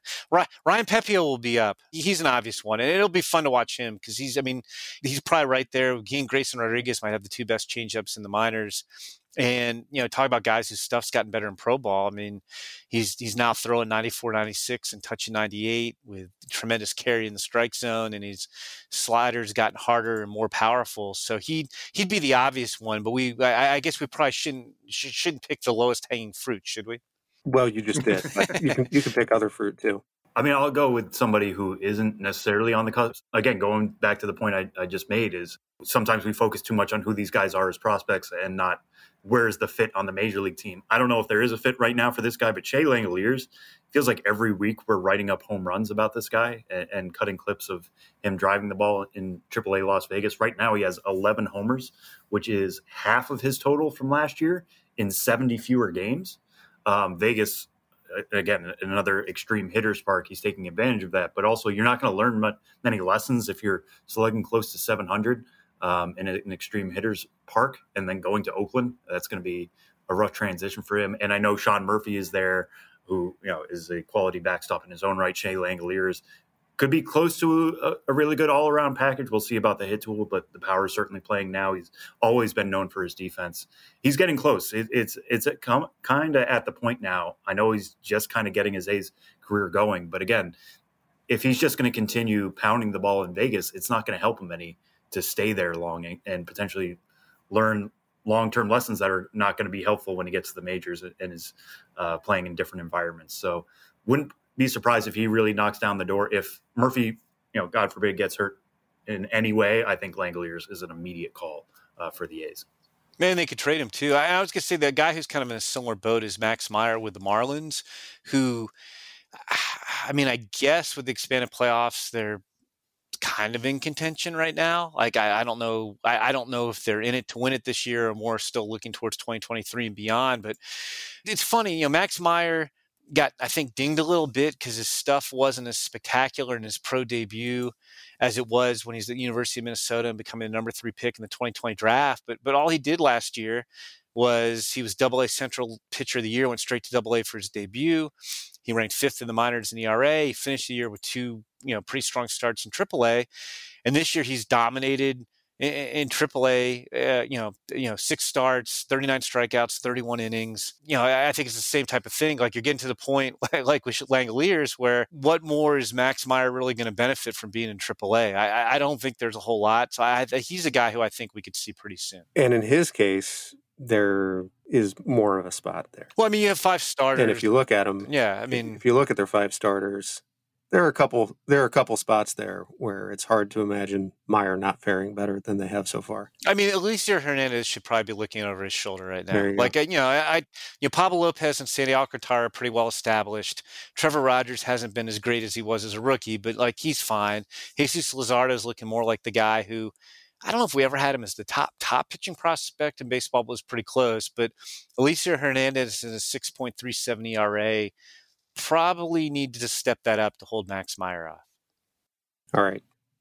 Ryan Pepio will be up. He's an obvious one, and it'll be fun to watch him because he's, I mean, he's probably right there. He and Grayson Rodriguez might have the two best changeups in the minors. And, you know, talk about guys whose stuff's gotten better in pro ball. I mean, he's he's now throwing ninety-four, ninety-six and touching ninety-eight with tremendous carry in the strike zone, and his sliders gotten harder and more powerful. So he'd, he'd be the obvious one, but we I, I guess we probably shouldn't should, shouldn't pick the lowest hanging fruit, should we? Well, you just did. But you can you can pick other fruit too. I mean, I'll go with somebody who isn't necessarily on the cusp. Again, going back to the point I, I just made is sometimes we focus too much on who these guys are as prospects and not where's the fit on the major league team. I don't know if there is a fit right now for this guy, but Shea Langeliers, feels like every week we're writing up home runs about this guy and, and cutting clips of him driving the ball in triple A Las Vegas. Right now he has eleven homers, which is half of his total from last year in seventy fewer games. Um, Vegas, again, another extreme hitter's park. He's taking advantage of that. But also, you're not going to learn much, many lessons if you're slugging close to seven hundred um, in an extreme hitter's park and then going to Oakland. That's going to be a rough transition for him. And I know Sean Murphy is there, who you know is a quality backstop in his own right. Shea Langeliers could be close to a, a really good all-around package. We'll see about the hit tool, but the power is certainly playing now. He's always been known for his defense. He's getting close. It, it's it's kind of at the point now. I know he's just kind of getting his A's career going, but again, if he's just going to continue pounding the ball in Vegas, it's not going to help him any to stay there long and, and potentially learn long-term lessons that are not going to be helpful when he gets to the majors and is uh, playing in different environments. So wouldn't be surprised if he really knocks down the door. If Murphy, you know, God forbid, gets hurt in any way, I think Langeliers is an immediate call uh, for the A's. Man, they could trade him too. I, I was going to say the guy who's kind of in a similar boat is Max Meyer with the Marlins, who, I mean, I guess with the expanded playoffs, they're kind of in contention right now. Like, I, I don't know. I, I don't know if they're in it to win it this year or more still looking towards twenty twenty-three and beyond. But it's funny, you know, Max Meyer got, I think, dinged a little bit because his stuff wasn't as spectacular in his pro debut as it was when he's at the University of Minnesota and becoming the number three pick in the twenty twenty draft. But but all he did last year was he was Double A Central Pitcher of the Year, went straight to Double A for his debut. He ranked fifth in the minors in E R A. He finished the year with two, you know, pretty strong starts in Triple A. And this year he's dominated in, in Triple A, uh, you know, you know, six starts, thirty-nine strikeouts, thirty-one innings. You know, I, I think it's the same type of thing. Like, you're getting to the point, like with Langeliers, where what more is Max Meyer really going to benefit from being in Triple A? I, I don't think there's a whole lot. So I, he's a guy who I think we could see pretty soon. And in his case, there is more of a spot there. Well, I mean, you have five starters. And if you look at them, yeah, I mean, if you look at their five starters, there are a couple, there are a couple spots there where it's hard to imagine Meyer not faring better than they have so far. I mean, Eliseo Hernandez should probably be looking over his shoulder right now. You like, go. you know, I, you know, Pablo Lopez and Sandy Alcantara are pretty well established. Trevor Rogers hasn't been as great as he was as a rookie, but like, he's fine. Jesus Luzardo is looking more like the guy who, I don't know if we ever had him as the top, top pitching prospect in baseball, but was pretty close. But Eliseo Hernandez is a six point three seven E R A. Probably need to step that up to hold Max Meyer off. All right.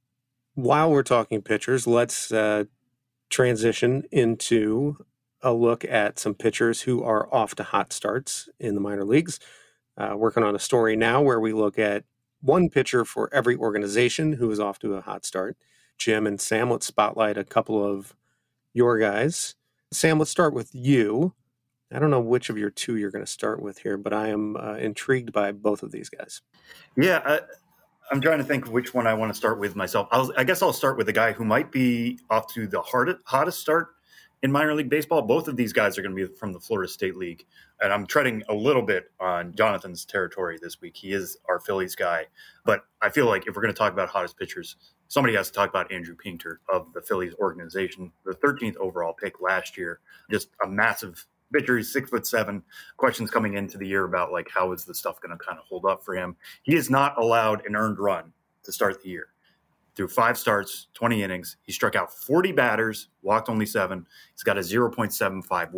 While we're talking pitchers, let's uh, transition into a look at some pitchers who are off to hot starts in the minor leagues. Uh, working on a story now where we look at one pitcher for every organization who is off to a hot start. Jim and Sam, let's spotlight a couple of your guys. Sam, let's start with you. I don't know which of your two you're going to start with here, but I am uh, intrigued by both of these guys. Yeah, I, I'm trying to think which one I want to start with myself. I'll, I guess I'll start with the guy who might be off to the hardest, hottest start in minor league baseball. Both of these guys are going to be from the Florida State League, and I'm treading a little bit on Jonathan's territory this week. He is our Phillies guy, but I feel like if we're going to talk about hottest pitchers, somebody has to talk about Andrew Painter of the Phillies organization, the thirteenth overall pick last year. Just a massive pitcher. He's six foot seven. Questions coming into the year about like how is the stuff going to kind of hold up for him. He is not allowed an earned run to start the year. Through five starts, twenty innings, he struck out forty batters, walked only seven. He's got a zero point seven five whip.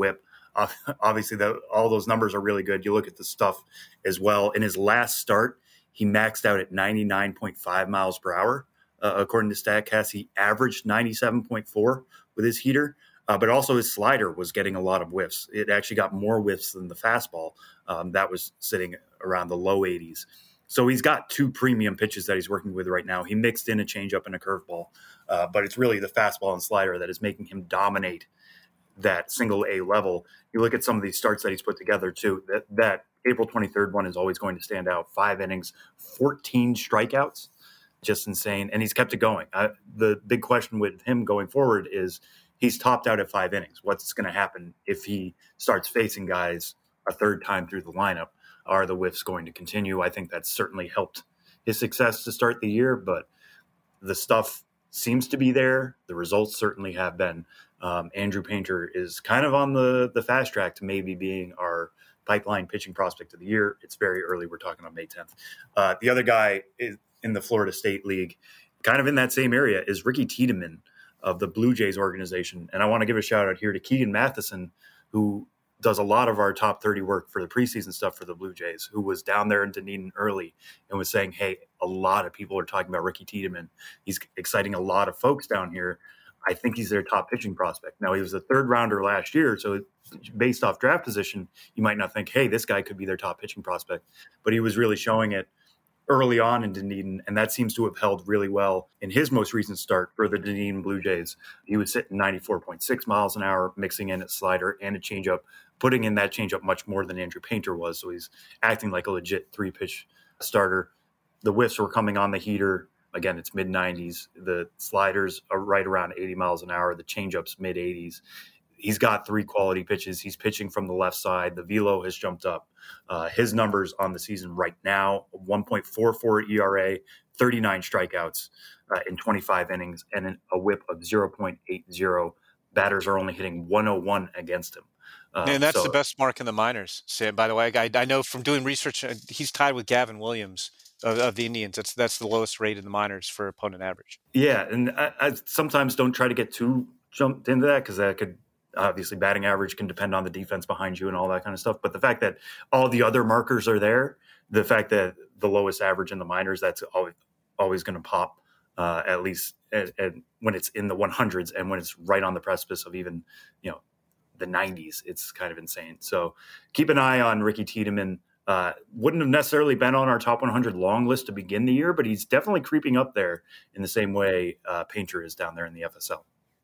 Uh, obviously, the, all those numbers are really good. You look at the stuff as well. In his last start, he maxed out at ninety-nine point five miles per hour. Uh, according to StatCast, he averaged ninety-seven point four with his heater, uh, but also his slider was getting a lot of whiffs. It actually got more whiffs than the fastball. Um, that was sitting around the low eighties. So he's got two premium pitches that he's working with right now. He mixed in a changeup and a curveball, uh, but it's really the fastball and slider that is making him dominate that single A level. You look at some of these starts that he's put together too, that, that April twenty-third one is always going to stand out. Five innings, fourteen strikeouts, just insane. And he's kept it going. Uh, the big question with him going forward is he's topped out at five innings. What's going to happen if he starts facing guys a third time through the lineup? Are the whiffs going to continue? I think that's certainly helped his success to start the year, but the stuff seems to be there. The results certainly have been. Um, Andrew Painter is kind of on the, the fast track to maybe being our pipeline pitching prospect of the year. It's very early. We're talking on May tenth. Uh, the other guy is in the Florida State League, kind of in that same area, is Ricky Tiedemann of the Blue Jays organization. And I want to give a shout out here to Keegan Matheson, who does a lot of our top thirty work for the preseason stuff for the Blue Jays, who was down there in Dunedin early and was saying, hey, a lot of people are talking about Ricky Tiedemann. He's exciting a lot of folks down here. I think he's their top pitching prospect. Now, he was a third rounder last year, so based off draft position, you might not think, hey, this guy could be their top pitching prospect. But he was really showing it early on in Dunedin, and that seems to have held really well in his most recent start for the Dunedin Blue Jays. He was sitting ninety-four point six miles an hour, mixing in a slider and a changeup, putting in that changeup much more than Andrew Painter was. So he's acting like a legit three-pitch starter. The whiffs were coming on the heater. Again, it's mid nineties. The sliders are right around eighty miles an hour. The changeup's mid eighties. He's got three quality pitches. He's pitching from the left side. The velo has jumped up. Uh, his numbers on the season right now, one point four four E R A, thirty-nine strikeouts uh, in twenty-five innings, and a whip of zero point eight zero. Batters are only hitting one oh one against him. Uh, and that's so, the best mark in the minors, Sam, by the way. I, I know from doing research, he's tied with Gavin Williams of, of the Indians. That's that's the lowest rate in the minors for opponent average. Yeah, and I, I sometimes don't try to get too jumped into that because that could obviously batting average can depend on the defense behind you and all that kind of stuff. But the fact that all the other markers are there, the fact that the lowest average in the minors, that's always always going to pop uh, at least at, at, when it's in the one hundreds and when it's right on the precipice of even, you know, the nineties. It's kind of insane. So keep an eye on Ricky Tiedemann. Uh, wouldn't have necessarily been on our top one hundred long list to begin the year, but he's definitely creeping up there in the same way uh, Painter is down there in the F S L.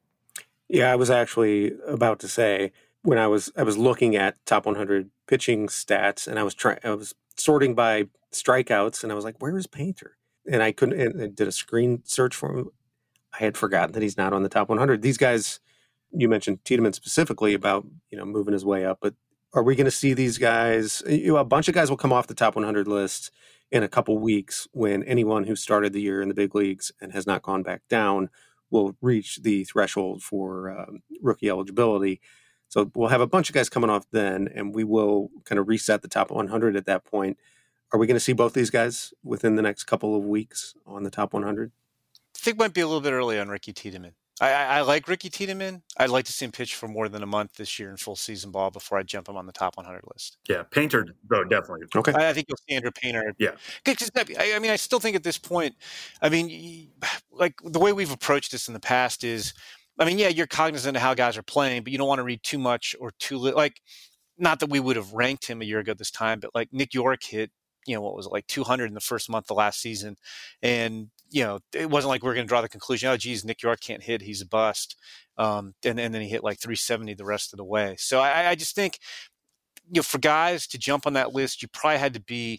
Yeah, I was actually about to say when I was I was looking at top one hundred pitching stats, and I was trying I was sorting by strikeouts, and I was like, "Where is Painter?" And I couldn't. And I did a screen search for him. I had forgotten that he's not on the top one hundred. These guys, you mentioned Tiedemann specifically about you know moving his way up, but are we going to see these guys? You know, a bunch of guys will come off the top one hundred list in a couple weeks when anyone who started the year in the big leagues and has not gone back down will reach the threshold for um, rookie eligibility. So we'll have a bunch of guys coming off then, and we will kind of reset the top one hundred at that point. Are we going to see both these guys within the next couple of weeks on the top one hundred? I think it might be a little bit early on Ricky Tiedemann. I, I, I like Ricky Tiedemann. I'd like to see him pitch for more than a month this year in full season ball before I jump him on the top one hundred list. Yeah, Painter, though, definitely. Okay. I, I think you'll see Andrew Painter. Yeah. Cause, I, I mean, I still think at this point, I mean, like the way we've approached this in the past is, I mean, yeah, you're cognizant of how guys are playing, but you don't want to read too much or too little. Like, not that we would have ranked him a year ago this time, but like Nick York hit, you know, what was it, like two hundred in the first month of last season. And, you know, it wasn't like we we're going to draw the conclusion, oh, geez, Nick York can't hit. He's a bust. Um, and, and then he hit like three seventy the rest of the way. So I, I just think, you know, for guys to jump on that list, you probably had to be,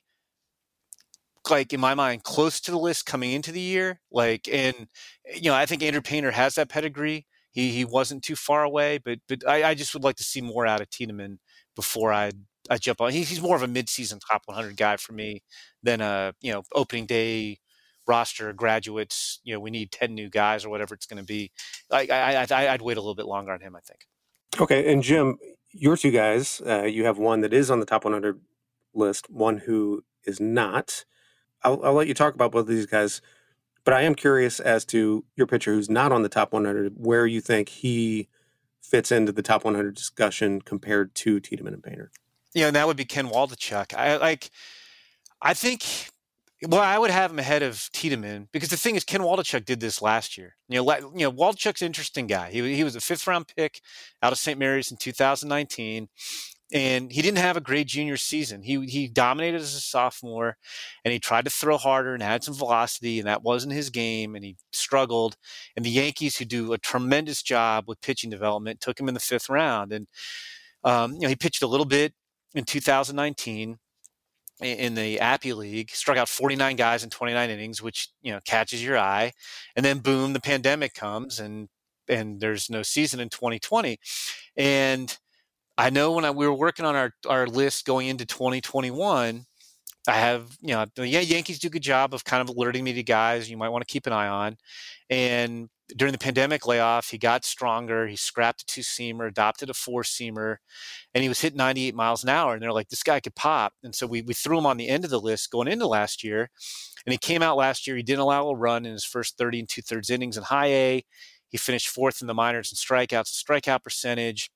like, in my mind, close to the list coming into the year. Like, and, you know, I think Andrew Painter has that pedigree. He he wasn't too far away, but but I, I just would like to see more out of Tiedemann before I I jump on. He, he's more of a mid-season top one hundred guy for me than a, you know, opening day roster graduates. You know, we need ten new guys or whatever it's going to be. I, I, I I'd wait a little bit longer on him, I think. Okay, and Jim, your two guys, uh, you have one that is on the top one hundred list, one who is not. I'll, I'll let you talk about both of these guys, but I am curious as to your pitcher who's not on the top one hundred, where you think he fits into the top one hundred discussion compared to Tiedemann and Painter? Yeah, and that would be Ken Waldichuk. I like. I think. Well, I would have him ahead of Tiedemann because the thing is, Ken Waldichuk did this last year. You know, you know, Waldichuk's an interesting guy. He he was a fifth round pick out of Saint Mary's in two thousand nineteen. And he didn't have a great junior season. He he dominated as a sophomore, and he tried to throw harder and had some velocity, and that wasn't his game, and he struggled. And the Yankees, who do a tremendous job with pitching development, took him in the fifth round. And um, you know, he pitched a little bit in two thousand nineteen in the Appy League, struck out forty-nine guys in twenty-nine innings, which you know catches your eye. And then boom, the pandemic comes, and and there's no season in twenty twenty, and I know when I, we were working on our, our list going into twenty twenty-one, I have, you know, the Yankees do a good job of kind of alerting me to guys you might want to keep an eye on. And during the pandemic layoff, he got stronger. He scrapped a two-seamer, adopted a four-seamer, and he was hitting ninety-eight miles an hour. And they're like, this guy could pop. And so we, we threw him on the end of the list going into last year. And he came out last year. He didn't allow a run in his first thirty and two-thirds innings in high A. He finished fourth in the minors in strikeouts and strikeout percentage.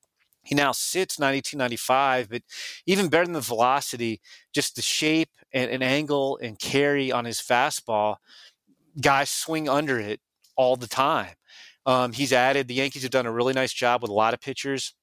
He now sits ninety-two, ninety-five, but even better than the velocity, just the shape and, and angle and carry on his fastball, guys swing under it all the time. Um, he's added, the Yankees have done a really nice job with a lot of pitchers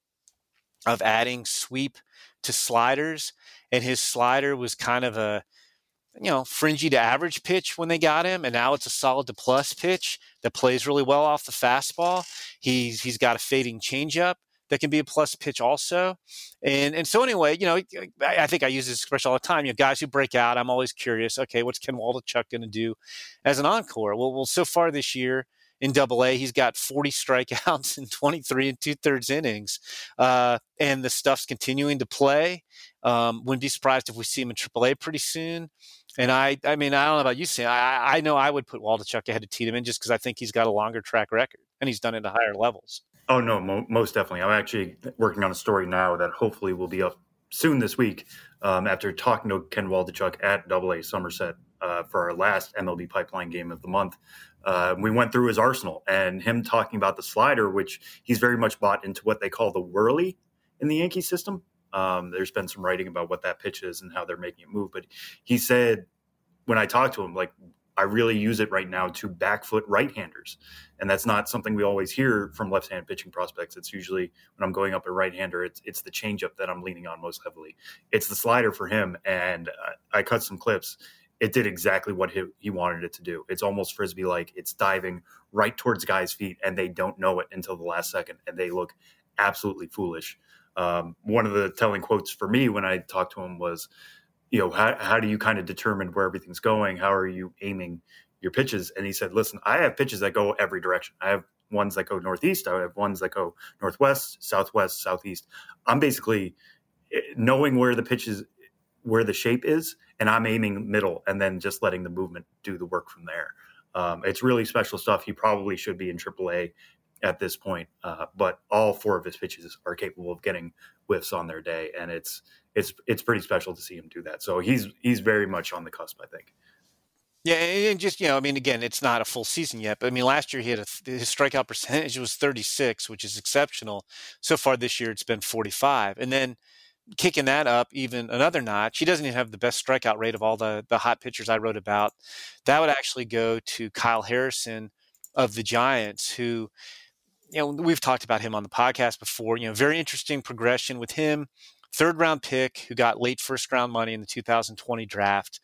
of adding sweep to sliders, and his slider was kind of a, you know, fringy to average pitch when they got him, and now it's a solid to plus pitch that plays really well off the fastball. He's he's got a fading changeup that can be a plus pitch also. And and so anyway, you know, I, I think I use this expression all the time. You know, guys who break out, I'm always curious, okay, what's Ken Waldichuk going to do as an encore? Well, well, so far this year in Double A, he's got forty strikeouts and twenty-three and two-thirds innings. Uh, and the stuff's continuing to play. Um, wouldn't be surprised if we see him in Triple A pretty soon. And I, I mean, I don't know about you, Sam. I, I know I would put Waldichuk ahead of Tiedemann just because I think he's got a longer track record and he's done it at higher levels. Oh, no, mo- most definitely. I'm actually working on a story now that hopefully will be up soon this week um, after talking to Ken Waldichuk at Double A Somerset uh, for our last M L B Pipeline game of the month. Uh, we went through his arsenal and him talking about the slider, which he's very much bought into what they call the whirly in the Yankee system. Um, there's been some writing about what that pitch is and how they're making it move. But he said, when I talked to him, like, I really use it right now to back foot right-handers. And that's not something we always hear from left-hand pitching prospects. It's usually when I'm going up a right-hander, it's it's the changeup that I'm leaning on most heavily. It's the slider for him. And I, I cut some clips. It did exactly what he, he wanted it to do. It's almost Frisbee-like. It's diving right towards guys' feet, and they don't know it until the last second, and they look absolutely foolish. Um, one of the telling quotes for me when I talked to him was, you know, how, how do you kind of determine where everything's going? How are you aiming your pitches? And he said, listen, I have pitches that go every direction. I have ones that go northeast. I have ones that go northwest, southwest, southeast. I'm basically knowing where the pitch is, where the shape is, and I'm aiming middle and then just letting the movement do the work from there. Um, it's really special stuff. He probably should be in Triple A at this point, uh, but all four of his pitches are capable of getting whiffs on their day, and it's it's it's pretty special to see him do that. So he's he's very much on the cusp, I think. Yeah, and just, you know, I mean, again, it's not a full season yet, but I mean, last year he had a, his strikeout percentage was thirty-six, which is exceptional. So far this year, it's been forty-five, and then kicking that up even another notch. He doesn't even have the best strikeout rate of all the the hot pitchers I wrote about. That would actually go to Kyle Harrison of the Giants, who, you know, we've talked about him on the podcast before. You know, very interesting progression with him. Third round pick who got late first round money in the two thousand twenty draft.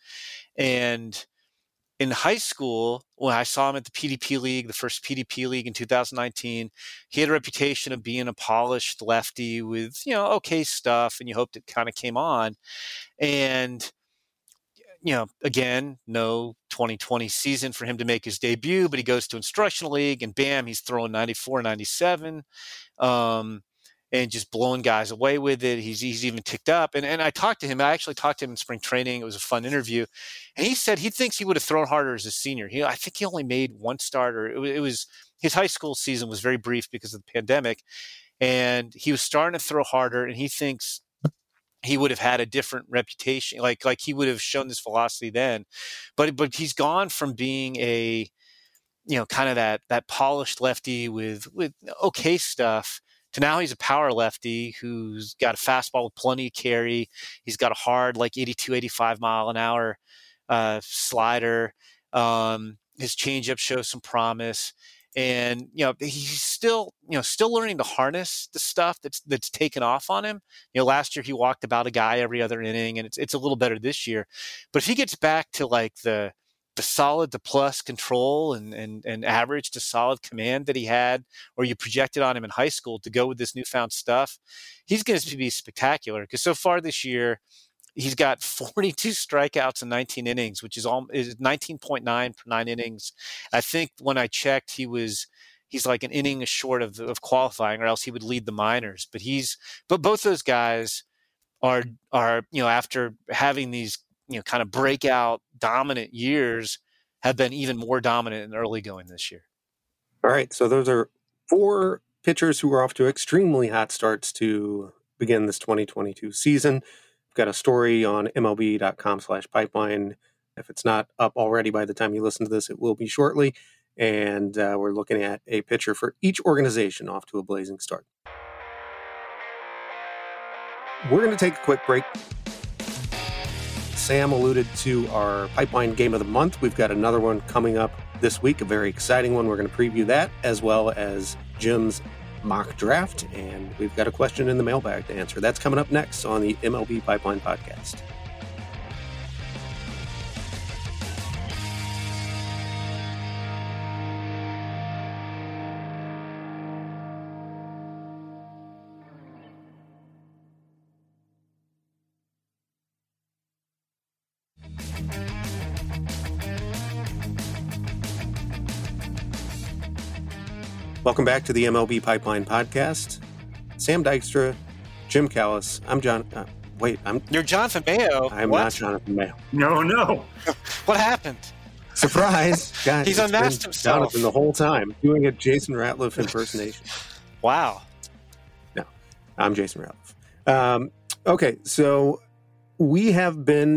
And in high school, when I saw him at the P D P League, the first P D P League in two thousand nineteen, he had a reputation of being a polished lefty with, you know, okay stuff, and you hoped it kind of came on. And, you know, again, no twenty twenty season for him to make his debut, but he goes to Instructional League, and bam, he's throwing ninety-four, ninety-seven. Um, and just blowing guys away with it. He's he's even ticked up. And and I talked to him. I actually talked to him in spring training. It was a fun interview. And he said he thinks he would have thrown harder as a senior. He, I think he only made one starter. It was, it was his high school season was very brief because of the pandemic. And he was starting to throw harder, and he thinks he would have had a different reputation. Like like he would have shown this velocity then. But but he's gone from being a, you know, kind of that that polished lefty with with okay stuff to now he's a power lefty who's got a fastball with plenty of carry. He's got a hard, like eighty-two, eighty-five mile an hour uh, slider. Um, his changeup shows some promise. And, you know, he's still, you know, still learning to harness the stuff that's that's taken off on him. You know, last year he walked about a guy every other inning, and it's it's a little better this year. But if he gets back to like the the solid to plus control and and and average to solid command that he had, or you projected on him in high school to go with this newfound stuff, he's going to be spectacular. Because so far this year, he's got forty-two strikeouts in nineteen innings, which is all is nineteen point nine per nine innings. I think when I checked, he was he's like an inning short of, of qualifying, or else he would lead the minors. But he's but both those guys are are you know, after having these, you know, kind of breakout dominant years, have been even more dominant in early going this year. All right, so those are four pitchers who are off to extremely hot starts to begin this twenty twenty-two season. Got a story on M L B dot com slash pipeline. If it's not up already by the time you listen to this, it will be shortly. And uh, we're looking at a pitcher for each organization off to a blazing start. We're going to take a quick break. Sam alluded to our pipeline game of the month. We've got another one coming up this week, a very exciting one. We're going to preview that, as well as Jim's mock draft, and we've got a question in the mailbag to answer. That's coming up next on the M L B Pipeline Podcast. Welcome back to the M L B Pipeline Podcast. Sam Dykstra, Jim Callis. I'm John. Uh, wait, I'm. You're Jonathan Mayo. I'm what? not Jonathan Mayo. No, no. What happened? Surprise, guys! He's unmasked himself. Jonathan the whole time doing a Jason Ratliff impersonation. Wow. No, I'm Jason Ratliff. Um, okay, so we have been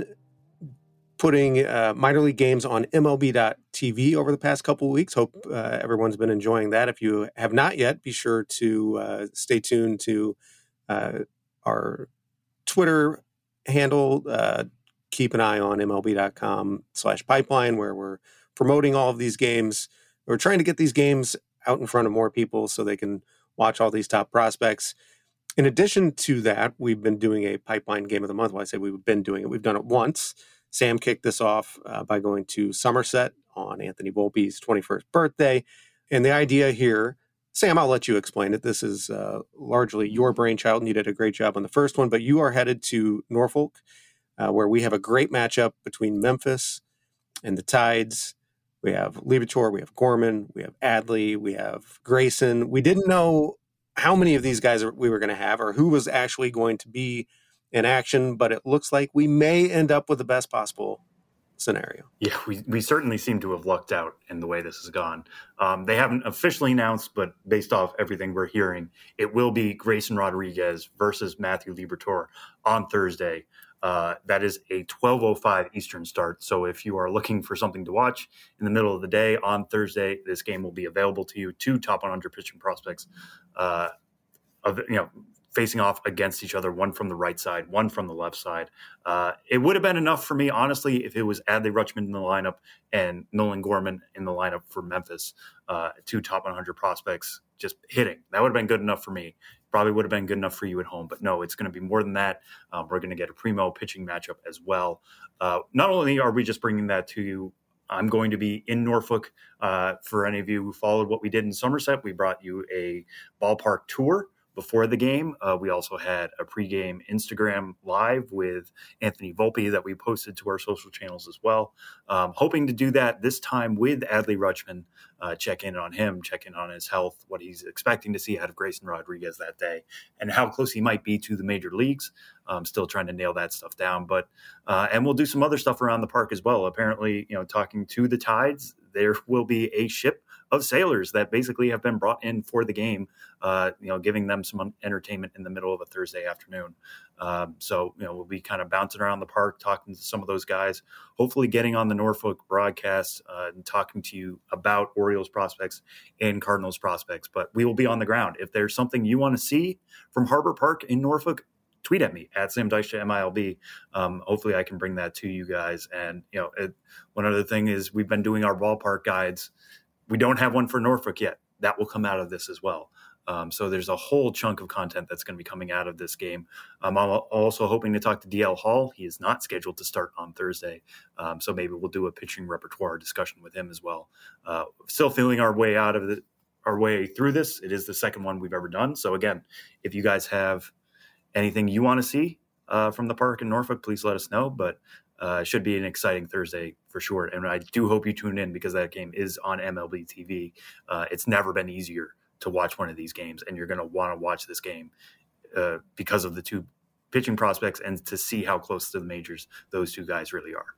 putting uh, minor league games on M L B dot T V over the past couple of weeks. Hope uh, everyone's been enjoying that. If you have not yet, be sure to uh, stay tuned to uh, our Twitter handle. Uh, keep an eye on M L B dot com slash pipeline, where we're promoting all of these games. We're trying to get these games out in front of more people so they can watch all these top prospects. In addition to that, we've been doing a pipeline game of the month. Well, I say we've been doing it. We've done it once. Sam kicked this off uh, by going to Somerset on Anthony Volpe's twenty-first birthday. And the idea here, Sam, I'll let you explain it. This is uh, largely your brainchild, and you did a great job on the first one. But you are headed to Norfolk, uh, where we have a great matchup between Memphis and the Tides. We have Liberatore, we have Gorman, we have Adley, we have Grayson. We didn't know how many of these guys we were going to have or who was actually going to be in action, but it looks like we may end up with the best possible scenario. Yeah, we, we certainly seem to have lucked out in the way this has gone. Um, they haven't officially announced, but based off everything we're hearing, it will be Grayson Rodriguez versus Matthew Liberatore on Thursday. Uh, that is a twelve oh five Eastern start. So if you are looking for something to watch in the middle of the day on Thursday, this game will be available to you. Two top one hundred pitching prospects, uh, of you know. facing off against each other, one from the right side, one from the left side. Uh, it would have been enough for me, honestly, if it was Adley Rutschman in the lineup and Nolan Gorman in the lineup for Memphis, uh, two top one hundred prospects just hitting. That would have been good enough for me. Probably would have been good enough for you at home. But no, it's going to be more than that. Um, we're going to get a primo pitching matchup as well. Uh, not only are we just bringing that to you, I'm going to be in Norfolk. Uh, for any of you who followed what we did in Somerset, we brought you a ballpark tour before the game. Uh, we also had a pregame Instagram live with Anthony Volpe that we posted to our social channels as well. Um, hoping to do that this time with Adley Rutschman, uh, check in on him, check in on his health, what he's expecting to see out of Grayson Rodriguez that day, and how close he might be to the major leagues. Um, still trying to nail that stuff down. But uh, and we'll do some other stuff around the park as well. Apparently, you know, talking to the Tides, there will be a ship of sailors that basically have been brought in for the game, uh, you know, giving them some entertainment in the middle of a Thursday afternoon. Um, so, you know, we'll be kind of bouncing around the park, talking to some of those guys, hopefully getting on the Norfolk broadcast uh, and talking to you about Orioles prospects and Cardinals prospects. But we will be on the ground. If there's something you want to see from Harbor Park in Norfolk, tweet at me at Sam Dykstra M I L B. Um, hopefully I can bring that to you guys. And, you know, it, one other thing is we've been doing our ballpark guides. We don't have one for Norfolk yet. That will come out of this as well. Um, so there's a whole chunk of content that's going to be coming out of this game. Um, I'm also hoping to talk to D L Hall. He is not scheduled to start on Thursday. Um, so maybe we'll do a pitching repertoire discussion with him as well. Uh, still feeling our way out of the, our way through this. It is the second one we've ever done. So again, if you guys have anything you want to see uh, from the park in Norfolk, please let us know. But uh, it should be an exciting Thursday for sure. And I do hope you tune in because that game is on M L B T V. Uh, it's never been easier to watch one of these games, and you're going to want to watch this game uh, because of the two pitching prospects and to see how close to the majors those two guys really are.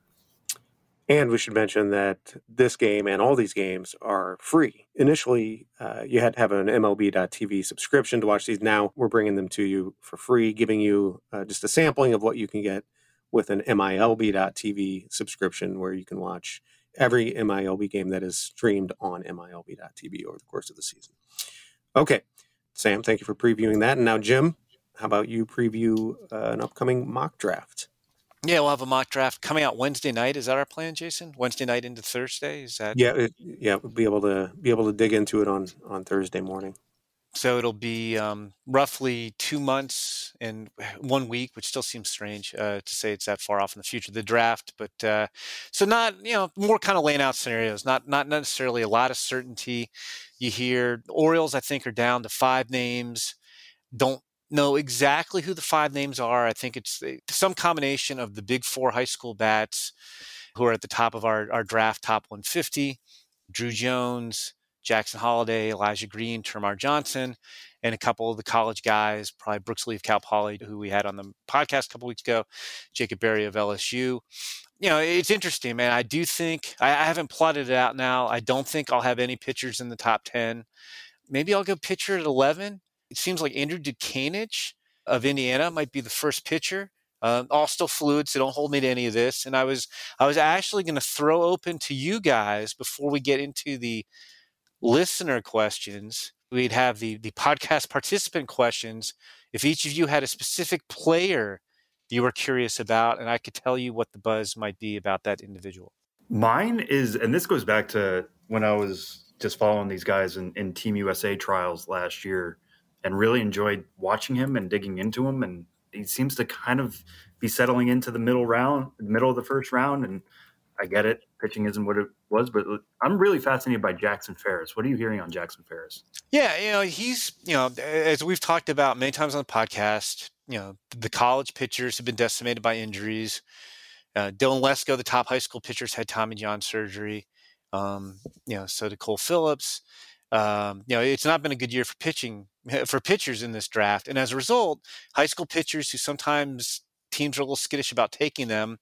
And we should mention that this game and all these games are free. Initially, uh, you had to have an M L B dot T V subscription to watch these. Now we're bringing them to you for free, giving you uh, just a sampling of what you can get with an M I L B dot T V subscription, where you can watch every M I L B game that is streamed on M I L B dot T V over the course of the season. Okay, Sam, thank you for previewing that. And now, Jim, how about you preview uh, an upcoming mock draft? Yeah, we'll have a mock draft coming out Wednesday night. Is that our plan, Jason? Wednesday night into Thursday? Is that? Yeah, it, yeah, we'll be able to be able to dig into it on, on Thursday morning. So it'll be um, roughly two months and one week, which still seems strange uh, to say it's that far off in the future, the draft. But uh, so not, you know, more kind of laying out scenarios, not not necessarily a lot of certainty. You hear the Orioles, I think, are down to five names. Don't know exactly who the five names are. I think it's some combination of the big four high school bats who are at the top of our, our draft, top one fifty, Drew Jones, Jackson Holiday, Elijah Green, Termar Johnson, and a couple of the college guys, probably Brooks Lee of Cal Poly, who we had on the podcast a couple weeks ago, Jacob Berry of L S U. You know, it's interesting, man. I do think, I, I haven't plotted it out now. I don't think I'll have any pitchers in the top ten. Maybe I'll go pitcher at eleven. It seems like Andrew Dukanich of Indiana might be the first pitcher. Um, all still fluid, so don't hold me to any of this. And I was, I was actually going to throw open to you guys before we get into the listener questions. We'd have the the podcast participant questions. If each of you had a specific player you were curious about, and I could tell you what the buzz might be about that individual. Mine is, and this goes back to when I was just following these guys in, in Team U S A trials last year and really enjoyed watching him and digging into him. And he seems to kind of be settling into the middle round, middle of the first round. And I get it. Pitching isn't what it was, but I'm really fascinated by Jackson Ferris. What are you hearing on Jackson Ferris? Yeah, you know, he's, you know, as we've talked about many times on the podcast, you know, the college pitchers have been decimated by injuries. Uh, Dylan Lesko, the top high school pitchers, had Tommy John surgery. Um, you know, so did Cole Phillips. Um, you know, it's not been a good year for pitching for pitchers in this draft, and as a result, high school pitchers who sometimes teams are a little skittish about taking them.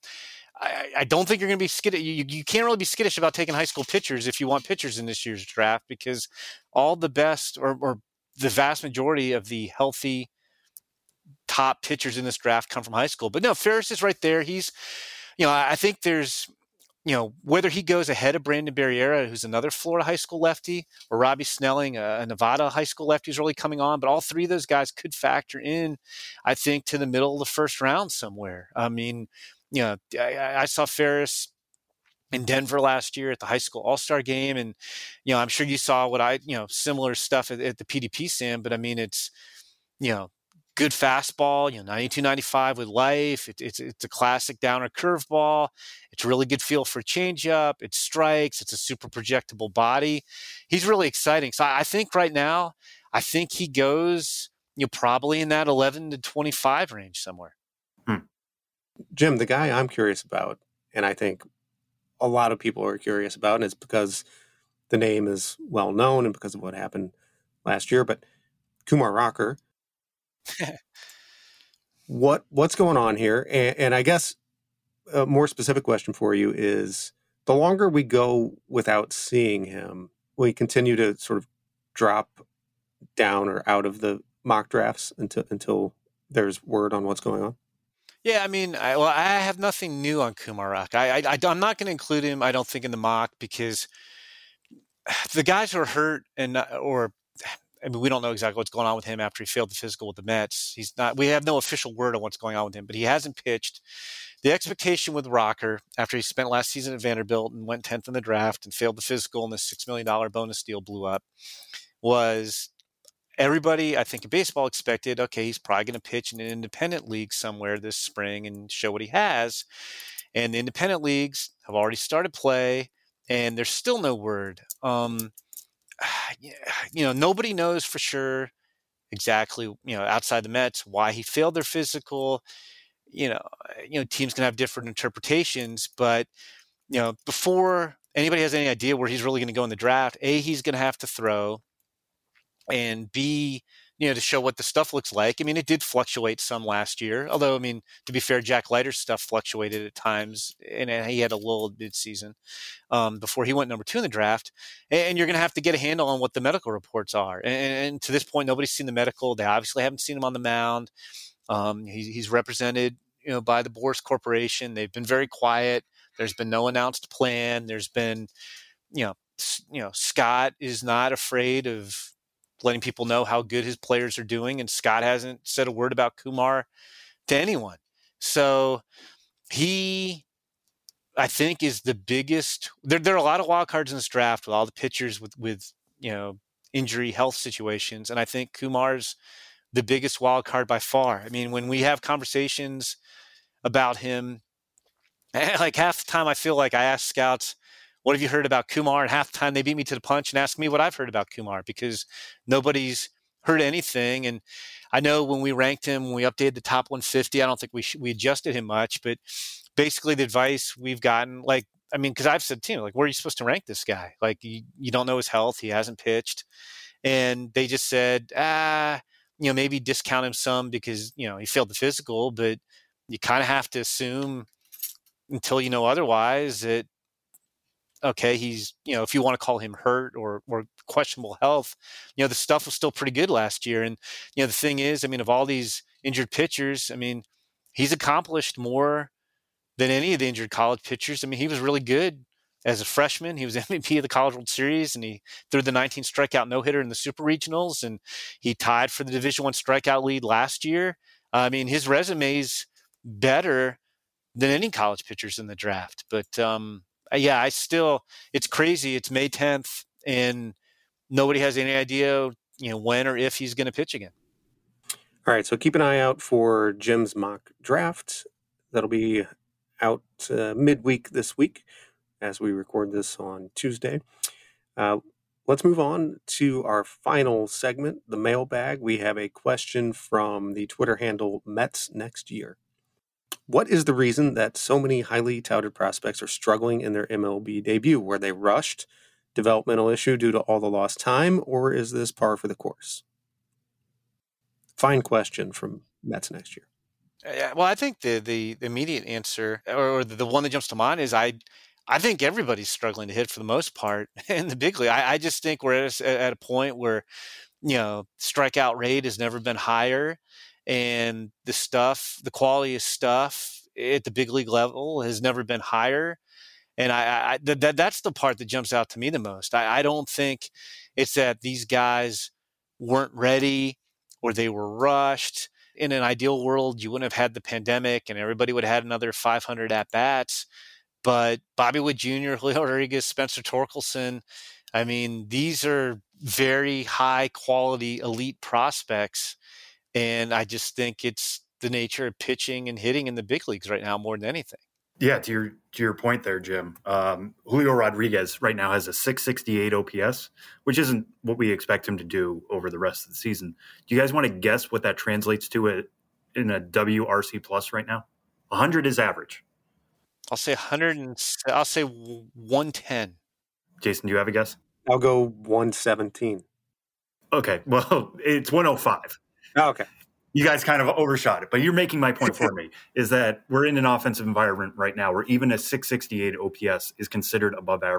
I, I don't think you're going to be skittish. You, you can't really be skittish about taking high school pitchers if you want pitchers in this year's draft, because all the best or, or the vast majority of the healthy top pitchers in this draft come from high school. But no, Ferris is right there. He's, you know, I think there's, you know, whether he goes ahead of Brandon Barriera, who's another Florida high school lefty, or Robbie Snelling, a Nevada high school lefty who's really coming on. But all three of those guys could factor in, I think, to the middle of the first round somewhere. I mean, you know, I, I saw Ferris in Denver last year at the high school all-star game. And, you know, I'm sure you saw what I, you know, similar stuff at, at the P D P, Sam, but I mean, it's, you know, good fastball, you know, ninety-two, ninety-five with life. It, it's, it's a classic downer curveball. It's a really good feel for changeup. It strikes. It's a super projectable body. He's really exciting. So I think right now, I think he goes, you know, probably in that eleven to twenty-five range somewhere. Hmm. Jim, the guy I'm curious about, and I think a lot of people are curious about, and it's because the name is well known and because of what happened last year, but Kumar Rocker. what what's going on here? And, and I guess a more specific question for you is, the longer we go without seeing him, will he continue to sort of drop down or out of the mock drafts until until there's word on what's going on? Yeah, I mean, I, well, I have nothing new on Kumar Rock. I, I, I'm not going to include him, I don't think, in the mock because the guys who are hurt and or I mean, we don't know exactly what's going on with him after he failed the physical with the Mets. He's not. We have no official word on what's going on with him, but he hasn't pitched. The expectation with Rocker after he spent last season at Vanderbilt and went tenth in the draft and failed the physical and the six million dollars bonus deal blew up was everybody, I think, in baseball expected, okay, he's probably going to pitch in an independent league somewhere this spring and show what he has. And the independent leagues have already started play, and there's still no word. Um, you know, nobody knows for sure exactly, you know, outside the Mets, why he failed their physical. You know, you know, teams can have different interpretations, but, you know, before anybody has any idea where he's really going to go in the draft, A, he's going to have to throw, and B, you know, to show what the stuff looks like. I mean, it did fluctuate some last year, although, I mean, to be fair, Jack Leiter's stuff fluctuated at times, and he had a lull mid-season um, before he went number two in the draft. And you're going to have to get a handle on what the medical reports are. And, and to this point, nobody's seen the medical. They obviously haven't seen him on the mound. Um, he, he's represented, you know, by the Boras Corporation. They've been very quiet. There's been no announced plan. There's been, you know, you know, Scott is not afraid of letting people know how good his players are doing, and Scott hasn't said a word about Kumar to anyone. So he, I think, is the biggest. There, there are a lot of wild cards in this draft with all the pitchers with, with you know, injury health situations, and I think Kumar's the biggest wild card by far. I mean, when we have conversations about him, like half the time I feel like I ask scouts, what have you heard about Kumar? And half the time they beat me to the punch and ask me what I've heard about Kumar because nobody's heard anything. And I know when we ranked him, when we updated the top one fifty, I don't think we sh- we adjusted him much, but basically the advice we've gotten, like, I mean, because I've said to you, like, where are you supposed to rank this guy? Like, you, you don't know his health. He hasn't pitched. And they just said, ah, you know, maybe discount him some because, you know, he failed the physical, but you kind of have to assume until you know otherwise that, okay, he's, you know, if you want to call him hurt or, or questionable health, you know, the stuff was still pretty good last year. And, you know, the thing is, I mean, of all these injured pitchers, I mean, he's accomplished more than any of the injured college pitchers. I mean, he was really good as a freshman. He was M V P of the College World Series, and he threw the nineteen strikeout no-hitter in the Super Regionals, and he tied for the Division One strikeout lead last year. Uh, I mean, his resume's better than any college pitchers in the draft. But, um, yeah, I still, it's crazy. It's May tenth and nobody has any idea, you know, when or if he's going to pitch again. All right. So keep an eye out for Jim's mock draft. That'll be out uh, midweek this week as we record this on Tuesday. Uh, let's move on to our final segment, the mailbag. We have a question from the Twitter handle Mets Next Year. What is the reason that so many highly touted prospects are struggling in their M L B debut? Were they rushed, developmental issue due to all the lost time, or is this par for the course? Fine question from Mets Next Year. Yeah, well, I think the the immediate answer, or the one that jumps to mind, is I I think everybody's struggling to hit for the most part in the big league. I, I just think we're at a, at a point where, you know, strikeout rate has never been higher. And the stuff, the quality of stuff at the big league level has never been higher. And I, I that that's the part that jumps out to me the most. I, I don't think it's that these guys weren't ready or they were rushed. In an ideal world, you wouldn't have had the pandemic and everybody would have had another five hundred at-bats. But Bobby Witt Junior, Julio Rodriguez, Spencer Torkelson, I mean, these are very high-quality elite prospects. And I just think it's the nature of pitching and hitting in the big leagues right now more than anything. Yeah, to your to your point there, Jim. Um, Julio Rodriguez right now has a six sixty-eight O P S, which isn't what we expect him to do over the rest of the season. Do you guys want to guess what that translates to a, in a W R C plus right now? one hundred is average. I'll say one hundred and I'll say one ten. Jason, do you have a guess? I'll go one seventeen. Okay, well, it's one oh five. Oh, okay. You guys kind of overshot it, but you're making my point for me, is that we're in an offensive environment right now where even a six sixty-eight O P S is considered above average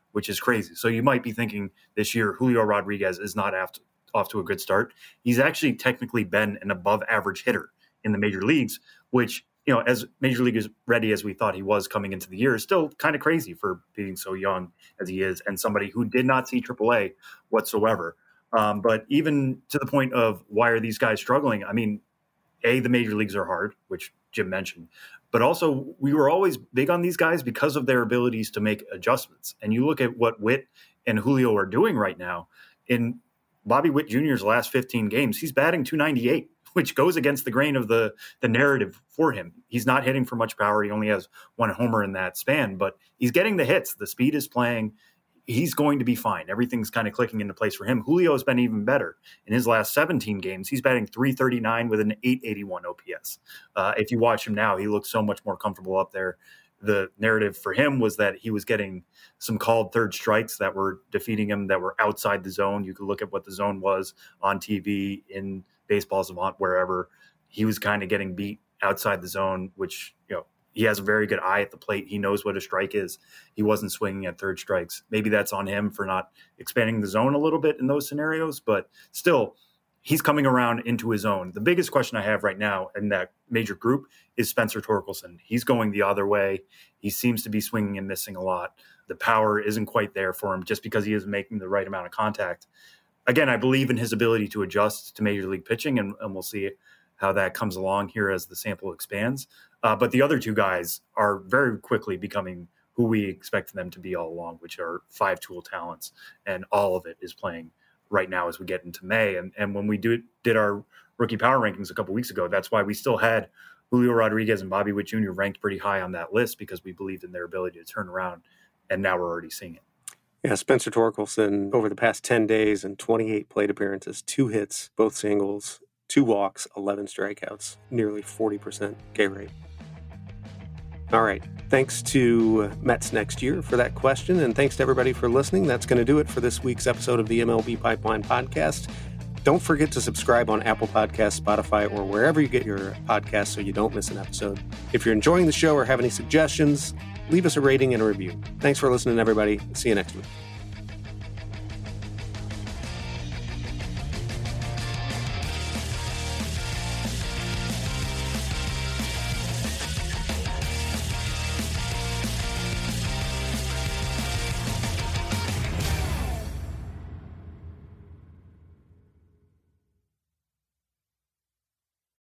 which is crazy. So you might be thinking this year Julio Rodriguez is not off to, off to a good start. He's actually technically been an above average hitter in the major leagues, which, you know, as Major League is ready as we thought he was coming into the year, is still kind of crazy for being so young as he is and somebody who did not see triple A whatsoever. Um, but even to the point of why are these guys struggling? I mean, A, the major leagues are hard, which Jim mentioned, but also we were always big on these guys because of their abilities to make adjustments. And you look at what Witt and Julio are doing right now. In Bobby Witt Junior's last fifteen games, he's batting two ninety-eight, which goes against the grain of the, the narrative for him. He's not hitting for much power. He only has one homer in that span, but he's getting the hits. The speed is playing. He's going to be fine. Everything's kind of clicking into place for him. Julio has been even better. In his last seventeen games, he's batting three thirty-nine with an eight eighty-one O P S. Uh, if you watch him now, he looks so much more comfortable up there. The narrative for him was that he was getting some called third strikes that were defeating him, that were outside the zone. You could look at what the zone was on T V, in Baseball Savant, wherever. He was kind of getting beat outside the zone, which, you know, he has a very good eye at the plate. He knows what a strike is. He wasn't swinging at third strikes. Maybe that's on him for not expanding the zone a little bit in those scenarios, but still, he's coming around into his own. The biggest question I have right now in that major group is Spencer Torkelson. He's going the other way. He seems to be swinging and missing a lot. The power isn't quite there for him just because he isn't making the right amount of contact. Again, I believe in his ability to adjust to major league pitching, and, and we'll see how that comes along here as the sample expands. Uh, but the other two guys are very quickly becoming who we expect them to be all along, which are five-tool talents, and all of it is playing right now as we get into May. And, and when we do, did our rookie power rankings a couple weeks ago, that's why we still had Julio Rodriguez and Bobby Witt Junior ranked pretty high on that list, because we believed in their ability to turn around, and now we're already seeing it. Yeah, Spencer Torkelson, over the past ten days and twenty-eight plate appearances, two hits, both singles, two walks, eleven strikeouts, nearly forty percent K rate. All right. Thanks to Mets Next Year for that question, and thanks to everybody for listening. That's going to do it for this week's episode of the M L B Pipeline Podcast. Don't forget to subscribe on Apple Podcasts, Spotify, or wherever you get your podcasts so you don't miss an episode. If you're enjoying the show or have any suggestions, leave us a rating and a review. Thanks for listening, everybody. See you next week.